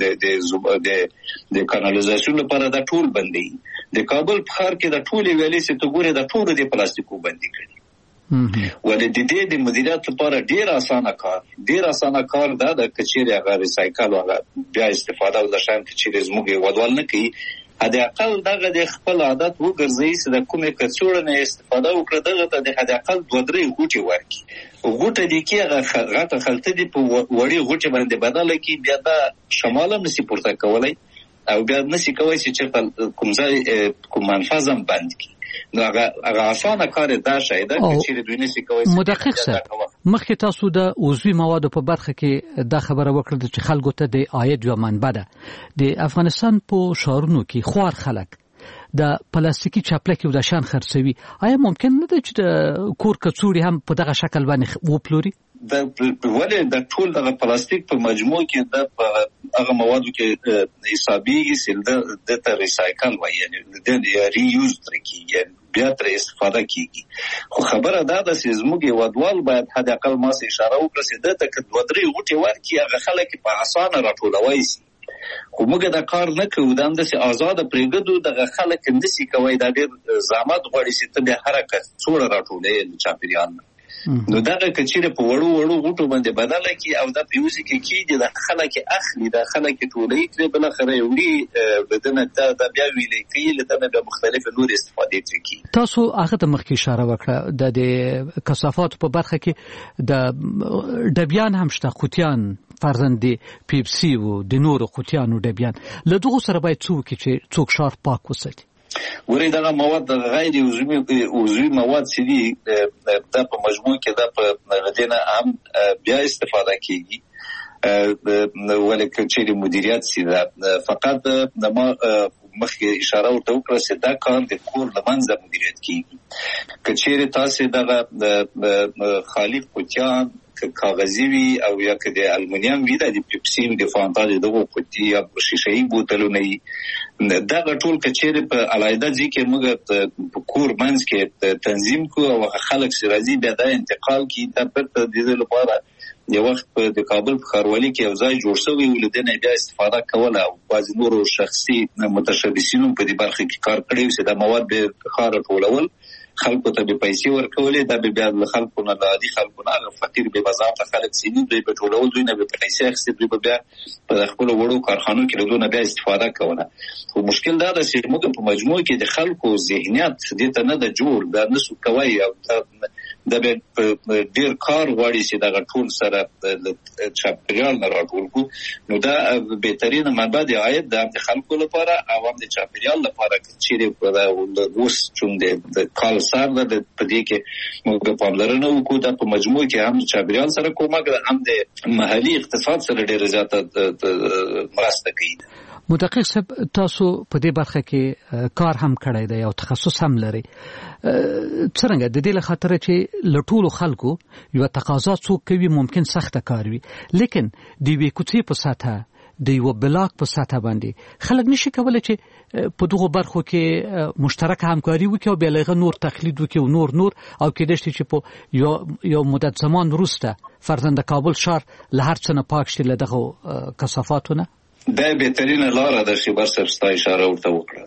د کانالیزاسیون لپاره د ټول بندي د کابل په ښار کې د ټول ویالې چې تو ګوره د ټول د پلاستیکو بندي کړي ولې د مدیریت لپاره ډیر اسانه کار دا د کچېری هغه ریسایکل هغه بیا استفاده ول شان کچېری زموږ ودوال نه کوي هدا اقل دغه د خپل عادت وګرځي چې د کومه کڅوړه نه استفاده وکړه دغه د هدا اقل 2-3 غوټي ورکي غوټه دي کې هغه غټه خلته دي په وړي غوټه باندې بدله کی بیا د شماله نسی پورته کولای او بیا نسی کوي چې کوم ځای کوم منفذم بند کی نو هغه اسانه کار دا شاید چې دوی نسی کوي مدقق سره مخکې تاسو د عضوي موادو په برخه کې دا خبره وکړه چې خلکو ته د عاید یو منبع ده د افغانستان په شهرونو کې خوار خلک د پلاستیکي چاپلکي او د شان خرڅوي آیا ممکن نه ده چې د کور کڅوړي هم په دغه شکل باندې وپلوري د ولې د ټول د پلاستیک په مجموع کې د هغه موادو کې حسابيږي چې د ته ریسایکل وایي یعنی د ری یوز ترکیږي بیا تر استفاده کیږي خو خبره دا ده چې زموږ ودوال باید حد اقل ما سه اشاره وکړي چې د تک 2-3 غوټي ورکي هغه خلک په اسانه راټولوي خو موږ دا کار نه کوو دا هم چې آزاد پرېږدو دغه خلک نسی کوي دا ډېر زحمت غواړي چې ته د حرکت څوړه راټولې چاپیریال نو دا کچېره په وړو غوټو باندې بدله کی او دا پیوزي کې د خلک اخلي د خلک ټولې تر بل خره وړي بدنه دا بیا ویلې کی لته د مختلف نور استفادې کوي. تاسو هغه د مخکې اشاره وکړه د کثافات په برخه کې د ډبیان هم شته، قوتیان فرضاً د پیپسي او د نورو قوتیانو ډبیان له دغه سره باید څوک شار پاک وساتي. ورې دغه مواد غیر عضوي مواد چې دي دا په مجموع کې دا په غدینه هم بیا استفاده کیږي ولکه چې مدیریت سي دا فقط د مخکې اشاره ورته وکړه چې دا کار د کور لمنځه مدیریت کیږي. کچېره تاسو دغه خالق قوتیان کاغذي وي او یا که د المونیم وي د پیپسین د فانتا دغه قوتي یا شیشه‌ای بوتلونه دا ټول کچېره په علایده ځکه موږ په کور منځ کې تنظیم کو او خلک سرازي بیا د انتقال کی د پرته د لپاره یو وخت د کابل په ښاروالۍ کې یو ځای جوړ شوی ولدنه بیا استفاده کوله او بعض نورو شخصي متشبثینو په دې برخه کې کار کړی چې د مواد به خار ټولول خلکو ته به پیسې ورکولې دا به بیا خلکو نه عادي خلکو نه فقیر به بازار ته خلک سینې دوی په ټولول دوی نه به پیسې اخیستي دوی به بیا په خپل وړو کارخانو کې له دوی نه بیا استفاده کوله. خو مشکل دا ده چې موږ په مجموع کې د خلکو ذهنیت دې ته نه د جوړ دا نسو کوي او دا به ډیر کار غواړي چې دا ټول سره چاپیریال نه راټول کو. نو دا بهترینه منبع د عاید د خلکو لپاره او هم د چاپیریال لپاره چې د اوس چون د کال سره د پدې کې موږ پاملرنه وکړو دا په مجموع کې هم چاپیریال سره کومک هم د محلي اقتصاد سره ډیر زیاته مرسته کوي. مدقق صاحب تاسو په دې برخه کې کار هم کړی دی او تخصص هم لري. څنګه د دې لخاطر چې لټولو خلکو یو تقاضا څوک کوي ممکن سخته کار وي لیکن د وی کوڅې په ساته د یو بلاک په ساته باندې خلک نشي کولای چې په دغه برخو کې مشترک همکاري وکړي او بیا لغه نور تقلید وکړي او نور او کې دشت چې په یو مدت زمان وروسته فرضاً د کابل ښار له هر څه نه پاک شي له دغه کثافاتونه دا بهترینه لاره ده چې برسر ستا اشاره ورته وکړه.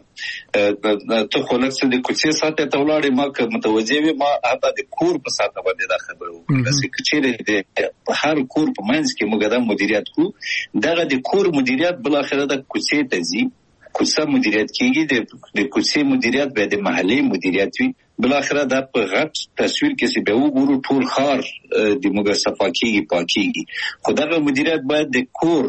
ته خو لږ څه د کوڅې ساته ته ولاړې ما که متوجه وي ما حتی د کور په ساته باندې دا خبره وکړه چې چېرې د هر کور په منځ کې موږ دا مدیریت کوو دغه د کور مدیریت بالاخره د کوڅې ته ځي کوڅه مدیریت کیږي د کوڅې مدیریت به د محلي مدیریت وي بالاخره دا په غټ تصویر کې چې به وګورو ټول ښار د موږ صفا کیږي پاکيږي خو دغه مدیریت باید د کور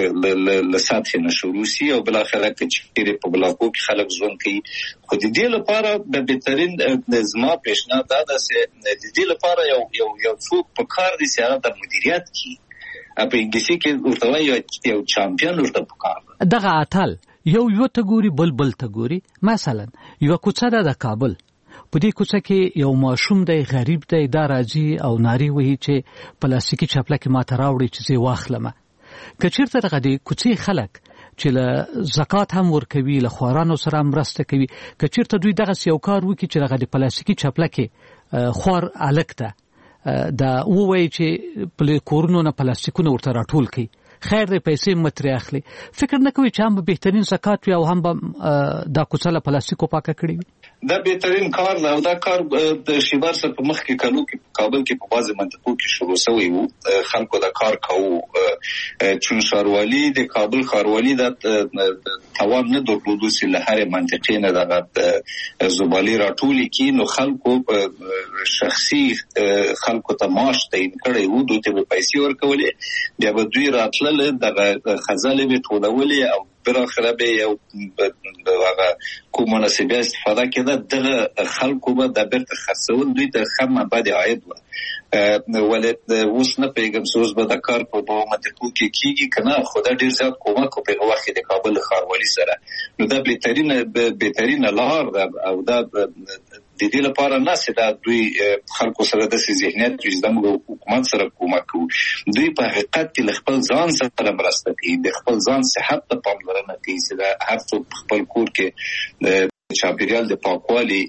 له سطح نه شروع شي او بالاخره چې په بلاکو کې خلک ژوند کوي. خو د دې لپاره د بهترین زما پیشنهاد دا ده چې د دې لپاره یو څوک په کار دي چې هغه د مدیریت کوي په انګلیسي کې ورته وایي یو چامپیون ورته په کار دغه اتل یو ته ګوري بل ته ګوري. مثلا یو کوڅه ده د کابل په دې کوڅه کې یو ماشوم دی غریب دی دا راځي او ناری وایي چې پلاستیکي چپلکه ماته راوړي چې زه واخلم. کچیرته دغه د کوڅې خلک چې له زکات هم ورکوي له خوارانو سره مرسته کوي کچیرته دوی دغه یو کار وکړي چې دغه د پلاستیکي چپلکه خوار الکته دا وایي چې په کورونو نه پلاستیکونه ورته راټول کړي خیر دې پیسې متري اخلي فکر نه کوي چې هم بهترین زکات وي او هم دا کوڅه له پلاستیکو پاکه کړي دا بهترین کار دی او دا کار د شیبر سره په مخ کې کلو کې کابل کې په بعضي منطقو کې شروع شوی وو خلکو دا کار کوو چون ښاروالي د کابل ښاروالي د توان نه درلودو چې له هر منطقې نه دغه زبالې راټولې کړي نو خلکو شخصي خلکو ته معاش تعیین کړی وو دوی ته پیسې ورکولې بیا به دوی راتله دغه خزانه به ټولولې او بالاخره به یو دغه کومه نسبه استفاده کړه دغه خلکو به د بیرته خرڅول دوی ته خمه بعد عاید ولې اوس نه پیغام سوز به د کار په منطقو کې کیږي کنه خدا ډیر زیات کومک په وخت د کابل ښاروالۍ سره نو دا بهترینه لار او دا د دې لپاره نه چې دا دوی خلکو سره د ذهنیت چې د حکومت سره کومک کوي دوی په حقیقت کې خپل ځان سره مرسته کوي د خپل ځان صحت ته پاملرنه کوي چې دا هر څوک خپل کور کې چاپیریال د پاکوالي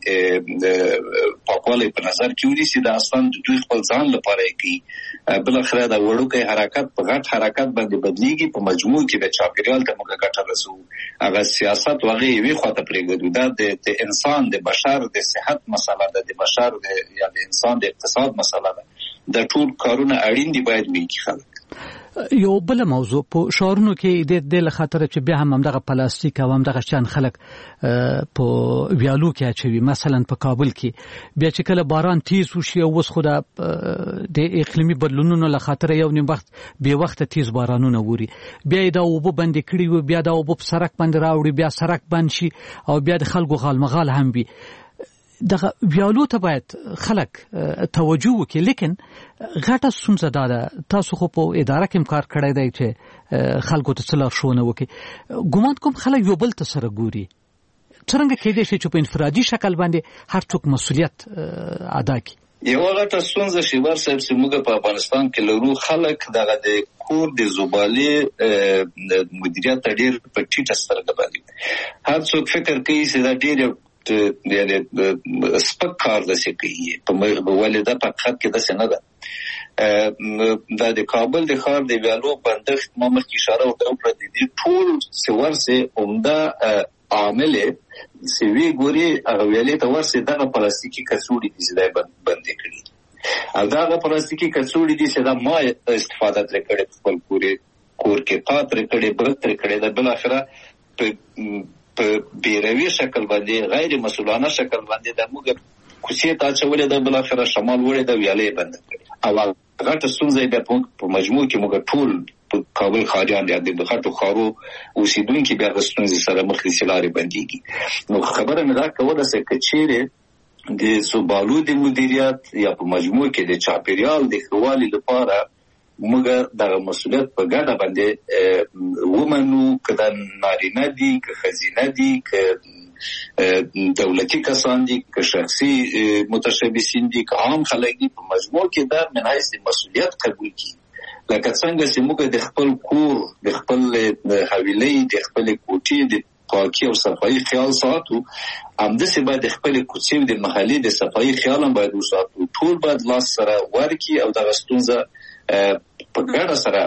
په نظر کې ونیسي دا اصلا د دوی خپل ځان لپاره کوي بل اخره دا وړوکی حرکت په غټ حرکت باندې بدلیږي په مجموع کې د چاپیریال ته موږ ګټه رسو هغه سیاست وغه یوې خواته پرېږدو دا د انسان د بشر د صحت مسله ده د بشر یا د انسان د اقتصاد مسله ده د ټول کارونه اړین دي باید وکړي خلک یو بل موضوع په شهرونو کې د خاطر چې بیا هم دغه پلاستیک او هم دغه شان خلک په ویالو کې اچوي مثلا په کابل کې بیا چې کله باران تیز وشي او وس خو د اقلیمي بدلونونو له خاطر یو نیم وخت به وخت تیز بارانونه ووري بیا دا وبو باندې کړي وي بیا دا وبو سرک باندې راوړي بیا سرک بند شي او بیا د خلکو غالمغال هم وي دغه ویالو ته باید خلک توجه وکړي لیکن غټه ستونزه ده تاسو خو په اداره کې کار کړی دی چې خلکو ته څلار شونه وکړي ګومان کوم خلک یو بل ته سره ګوري څنګه کېدای شي چې په انفرادي شکل باندې هر څوک مسؤلیت ادا کړي یو غټه ستونزه چې ورسره چې موږ په افغانستان کې لرو خلک دغه د کور د زبالې مدیریت ډېر په ټیټه سترګه باندې هر څوک فکر کوي چې دا ډېر یعنی سپک کار داسې کوي په والده په خط کې داسې نه ده دا د کابل د ښار د ویالو بندښت ما مخکې اشاره وکړه د دې ټول څورسه عمده عامل سوي ګوري هغه ویلې ته ورسې دغه پلاستیکي کڅوړې دي چې بندې کړي او دغه پلاستیکي کڅوړې دي چې دا ما استفاده ترې کړې خپل کور کې پاتره کړې بل ترې کړې د بل اخره په بیروي شکل باندې غیر مسؤلانه شکل باندې د موږ کوڅې ته چولې د بل اخره شمال وړې د ویالې بند کړې او غټه ستونزه به په مجموع کې موږ ټول په کابل ښاریان د غټو ښارو اوسیدونکو بیا د ستونزې سره مخ دي لارې بنديږي نو خبره مې دا کوله چې کچېره د زبالو د مدیریت یا په مجموع کې د چاپیریال د ښوالي لپاره موږ د مسؤلیت په ګډه باندې ومنو کله نارینه دي که خزینه دي که دولتي کسان دي که شخصي متشبثین دي که عام خلک دي په مجموع کې دا من حیث مسؤلیت قبول کړي لکه څنګه چې موږ د خپل کور د خپل حویلۍ د خپل کوټې د پاکي او صفایي خیال ساتو همداسې باید د خپل کوڅې د محلي د صفایي خیال هم باید وساتو ټول باید لاس سره ورکړي او دغه ستونزه په ګډه سره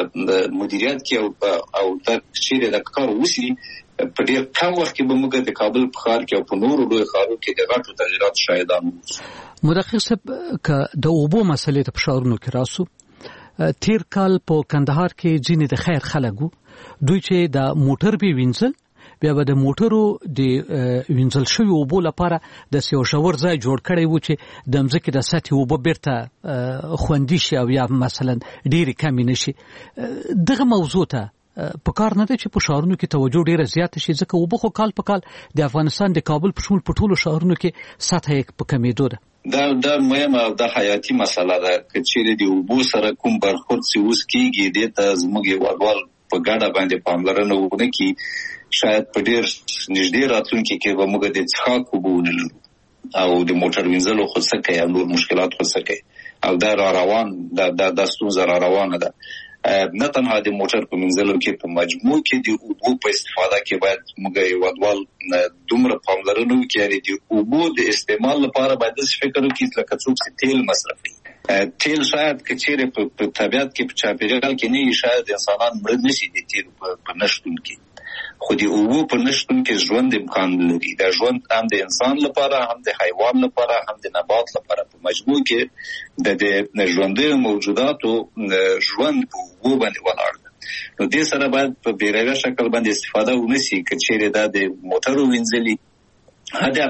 مدیریت کې او د چیرې د کار وسی په ډېر کم وخت کې به موږ د کابل په ښار کې او په نورو لوی ښارونو کې د غټو تغیرات شاهدان وو مدقق صاحب که د اوبو مسلې ته په ښارونو کې راسو تیر کال په کندهار کې ځینې د خیر خلکو دوی چې د موټر به وینځل بیا به د موټرو د وینځل شوی اوبو لپاره د یو شاور ځای جوړ کړی و چې د مځکې د سطحې اوبه بیرته خوندي شي او یا مثلا ډېرې کمې نشي دغه موضوع ته په کار نه دی چې په ښارونو کې توجه ډېره زیاته شي ځکه اوبه خو کال په کال د افغانستان د کابل په شمول په ټولو ښارونو کې سطحه یې په کمېدو ده دا مهمه او د حیاتي مسله ده که چیرې د اوبو سره کوم برخورد چې اوس کېږي دې ته زموږ هېوادوال په ګډه باندې پاملرنه ونه کړي شاید په ډېر نږدې راتلونکي کې به موږ د څښاک اوبه ونه لرو او د موټر وینځلو خو څه کوي او نور مشکلات خو څه کوي او دا را روان دا ستونزه را روانه ده نه تنها د موټر په وینځلو کې په مجموع کې د اوبو په استفاده کې باید موږ هېوادوال دومره پاملرنه وکړي د اوبو د استعمال لپاره باید داسې فکر وکړي لکه څوک چې تیل مصرفوي تیل شاید که چیرې په طبیعت کې په چاپیریال کې نه شاید انسانان مړه نشي د تیل په نشتون کې خو د اوبو په نشتون کې ژوند امکان لري دا ژوند هم د انسان لپاره هم د حیوان لپاره هم د نبات لپاره په مجموع کې د ژوندیو موجوداتو ژوند په اوبو باندې ولاړ ده نو دې سره باید په بیروي شکل باندې استفاده ونشي که چیرې دا د موټرو وینځلي حد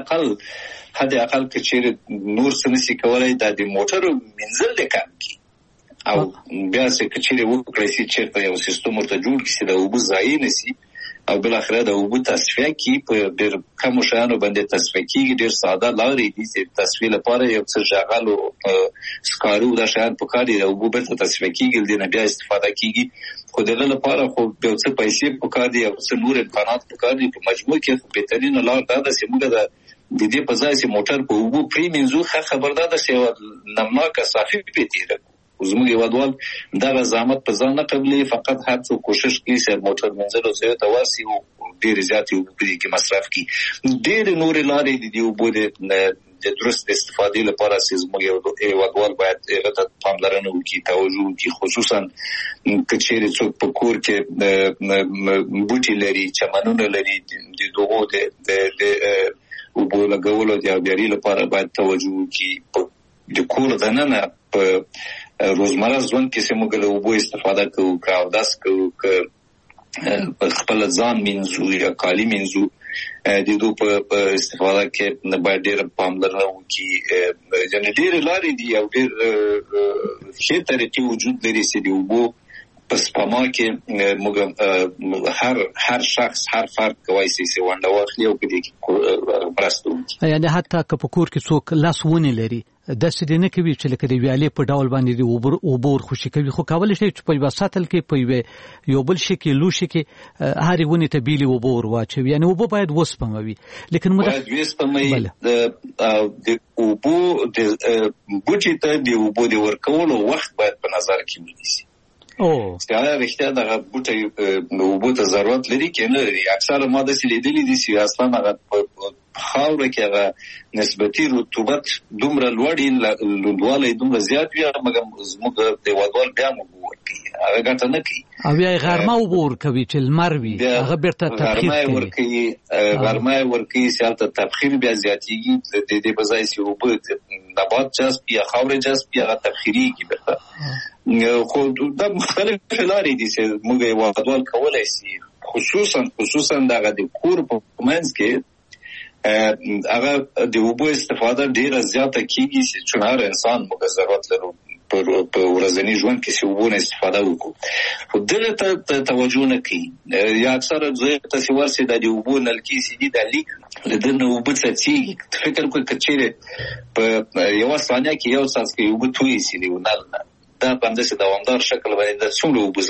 اقل که چیرې نور څه نشي کولای دا د موټرو وینځل د کم کړي او بیا چې چیرې وکړي چې چیرته یو سیستم ورته جوړ کړي چې د اوبو ضایع نشي او بل اخره د اوبو تصفیه کی په ډېر کم شانو باندې تصفیه کیږي ډېر ساده لارې دي چې تصفیه لپاره یو څه ژغالو سکارو د شان په کار دی د اوبو بیرته تصفیه کیږي د نه بیا استفاده کیږي خو دغه لپاره خو یو څه پیسې په کار دي او څه نور امکانات په کار دي په مجموع کې بهترین لار دا ده چې موږ د دې په ځای چې موټر په اوبو پریمینځو خبردار ده چې نمناکه صافي پیتیره زموږ هیوادوال دا زحمت په ځان نه قبلي فقط هر څو کوشش کوي چې موټر منځلو ځای ته ورسي او ډېر زیات یو په دې کې مصرف کوي ډېر نور لارې دي وبو د درست استفادې لپاره چې زموږ هیوادوال باید هغه ته پاملرنه وکړي توجه وکړي خصوصا که چیرې څوک په کور کې بوټي لري چمنونه لري د دغو د اوبو لګولو د آبیاري لپاره باید توجه وکړي د کور دننه په روزمره ژوند کې چې موږ له اوبو استفاده کوو که اودس کوو که خپل ځان مینځو یا کالي مینځو د دوی په استفاده کې باید ډېر پاملرنه وکړي یعنې ډېرې لارې دي او ډېر ښې طریقې وجود لري چې د اوبو په سپما کې موږ هر شخص هر فرد کولی شي چې ونډه واخلي او په دې کې مرسته وکړي یعنې حتی که په کور کې څوک لاس ونې لري داسې دې نه کوي چې لکه د ویالې په ډول باندې د اوبو ورخوشي کوي خو کولی شي چې په یوه سطل کې په یو بل شي کې لوښي کې هرې ونې ته بیلې اوبه ور واچوي یعنې اوبه باید وسپموي لیکن باید وسپموي د اوبو بوټي ته د اوبو د ورکولو وخت باید په نظر کې ونیسي هغه رښتیا دغه بوټي اوبو ته ضرورت لري که نه لري اکثره ما داسې لیدلي دي چې اصلا هغه خاوره کې هغه نسبتي رطوبت دومره لوړ لوندوالی دومره زیات وي مګر زموږ د هیوادوال بیا هم اوبه ورکوي هغه ګټه نه کوي او بیا یې غرمه اوبه ورکوي چې لمر وي هغه بیرته تبخیر کوي غرمه یې ورکوي چې هلته تبخیر بیا زیاتېږي د دې په ځای چې اوبه نبات جذب یا خاورې جذب یا هغه تبخیرېږي بیرته خو دا مختلفې لارې دي چې موږ هیوادوال کولی شي خصوصا دغه د کور په منځ کې هغه د اوبو استفاده ډیره زیاته کیږي چې چون هر انسان موږ ضرورت لرو په ورځني ژوند کې چې اوبو نه استفاده وکړو خو دغه ته توجه نه کوي یا اکثره ځای ته چې ورسي د اوبو نلکې چې دي د لیک له دنه اوبه څڅېږي فکر کوي که چیرې په یوه ثانیه کې یو څاڅکی اوبه تویې شي د نل نه دا په همداسې دوامدار شکل باندې د څومره اوبه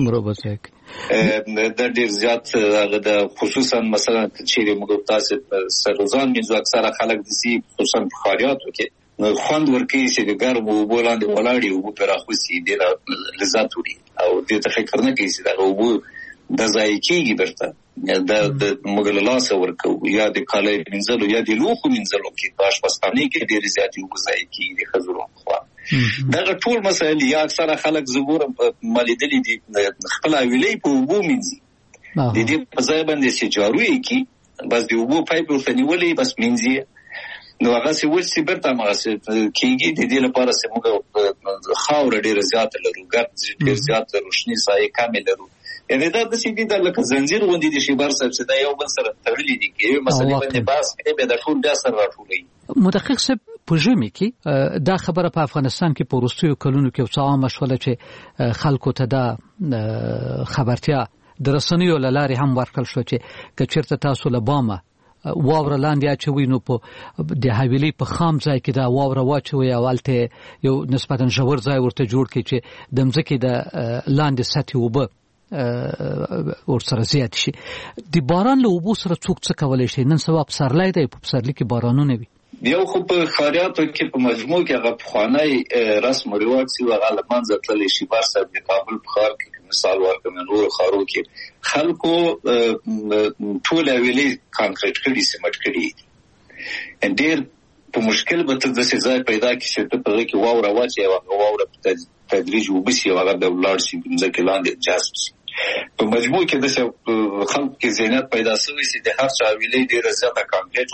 ضایع دا ډېر زیات هغه د خصوصا مثلا که چیرې موږ تاسې سرزان مینځو اکثره خلک داسې خصوصا په ښاریاتو کې خوند ورکوي چې د ګرمو اوبو لاندې ولاړ اوبه پرې راخوسي ډېره لذت وړي او دې ته فکر نه کوي چې دغه اوبه دا ضایع کېږي بیرته د موږ له لاسه ورکوو یا د کالۍ مینځلو یا د لوښو مینځلو کې په اشپزخانې کې ډېرې زیاتې اوبه ضایع کېږي د ښځو لخوا دغه ټول مسایل یا اکثره خلک زه ګورم ما لیدلي دي خپل حویلۍ په اوبو مینځي د دې په ځای باندې چې جارو یې کړي بس د اوبو پایپ ورته نیولی بس مینځي نو هغسې وچ چې بیرته هماغسې کېږي د دې لپاره چې موږ خاوره ډېره زیاته لرو ګرد ډېر زیات روشني سایې کمې لرو یعنې دا داسې دي دا لکه زنځیر غوندې دي شیبر صاحب چې دا یو بل سره تړلي دي که یوې مسلې باندې بحث کوي بیا دا ټول بیا سره راټولوي مدقق صاحب په ژمي کې دا خبره په افغانستان کې په وروستیو کلونو کې یو څه عامه شوله چې خلکو ته دا خبرتیا د رسنیو له لارې هم ورکړل شو چې که چېرته تاسو له بامه واوره لاندې اچوي نو په د حویلۍ په خام ځای کې دا واوره واچوي او هلته یو نسبتا ژور ځای ورته جوړ کړي چې د مځکې د لاندې سطحې اوبه ورسره زیات شي د باران له اوبو سره څوک څه کولی شي نن سبا پسرلی دی په پسرلي کې بارانونه وي یو خو په ښاریاتو کې په مجموع کې هغه پخوانی رسم و رواج چې هغه له منځه تللی شي بار صاحب د کابل په ښار کې مثال ورکړم نورو ښارو کې خلکو ټول حویلۍ کانکریټ کړي سیمټ کړي ډېر په مشکل به ته داسې ځای پیدا کړي چې ته په هغې کې واوره واچوې او هغه واوره په تدریج اوبه شي او هغه بیا ولاړ شي ځمکې لاندې جذب شي په مجموع کې داسې خلکو کې ذهنیت پیدا شوی چې د هر چا حویلۍ ډېره زیاته کانکریټ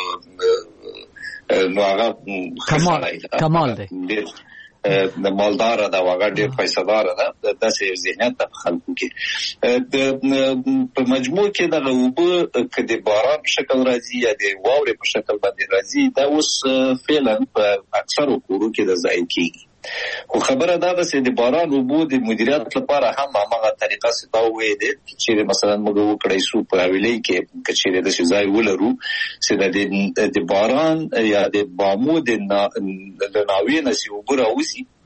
وه نو هغه کمال دی د مالداره ده او هغه ډېر پیسه‌داره ده داسې ذهنیت ده په خلکو کې په مجموع کې دغه اوبه که د باران په شکل راځي یا د واورې په شکل باندې راځي دا اوس فعلا په اکثرو کورو کې د ضایع کېږي خو خبره دا ده چې د باران اوبو د مدیریت لپاره هم هماغه طریقه چې تا وویلې دی چیرې مثلا موږ وکړی شو په حویلۍ کې که چیرې داسې ځای ولرو چې د باران یا د بامو د ناوې نه چې اوبه راوځي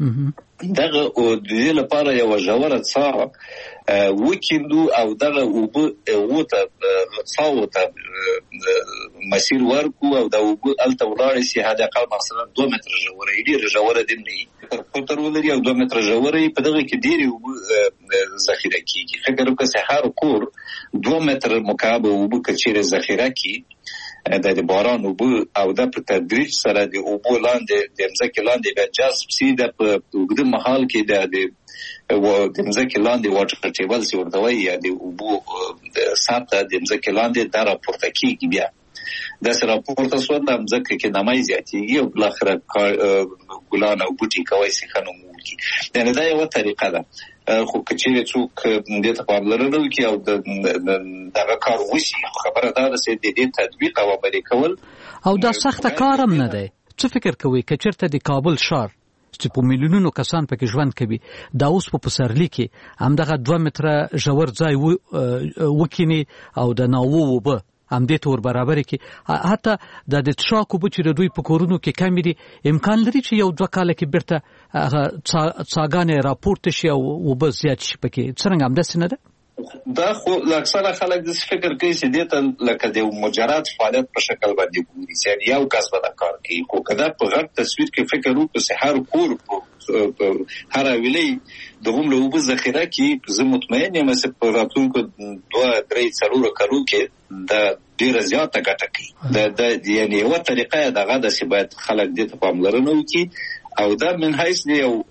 دغه او د دې لپاره یو ژوره څاه وکیندو او دغه وته څاوته مسیر ورکو او د الته ولاړ شي هدا قال مثلا 2 متر ژوره ډیره ژوره دي نه پتر ولري او 2 متر ژوره په دغه کې ډیره ذخیره کیږي فکر وکړه سحر کور 2 متر مکعب او کچېره ذخیره کی د باران او د په تدریج سره د اوبو لاندې د ځمکې لاندې به جذب سي د وګړو محل کې د ځمکې لاندې واټر ټیبل سي ورته وایي د اوبو سطح د ځمکې لاندې د راپورته کیږي بیا د سره راپورته سو د ځمکې کې نمای زیاتېږي او بل اخر ګلان او بوټي کوي سي خنو مولکی یعنی دا یو طریقه ده خو کچې څوک د ته په لرلو کې او دغه کار وشي خبره دا ده چې د دې تطبیق او عملي کول او دا سخت کارم نه دی. څه فکر کوي کچرته د کابل ښار چې په میلیونونو کسان پکې ژوند کوي دا اوس په پسرلی کې همدغه 2 متره ژور ځای وکینی او د ناوو وبه هم دې تور برابر کې حتی د څاکو بچو دوی په کورونو کې کم دي امکان لري چې یو 2 کال کې برته څاګانې راپورته شي او وبه زیات شي پکې څنګه هم داسې نه ده دا خو اکثره خلک د فکر کوي چې دې لکه د مجرد فعالیت په شکل باندې ګوري چې یو کس به دا کار کوي خو کله په غټ تصویر کې فکر وکړو چې هر کور هر ویلي دغه له وبو ذخیره کې زه مطمئن یم چې په راتلونکو 2-3 څلور کلو کې دا ډیره زیاته ګټه کوي د یعنی یو طریقه دغه د سی باید خلک دې ته پاملرنه وکړي او دا من حیث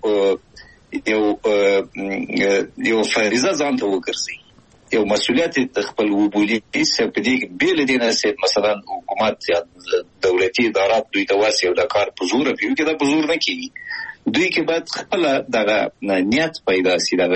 یو فریضه ځان ته وګرځي یو مسؤلیت د خپل وبولي چې په دې بیل دي نه چې مثلا حکومت یا دولتي ادارات دوی ته واسي او د کار په زور کې دا په زور نه کیږي دوی کې باید خپل دغه نیت پیدا شي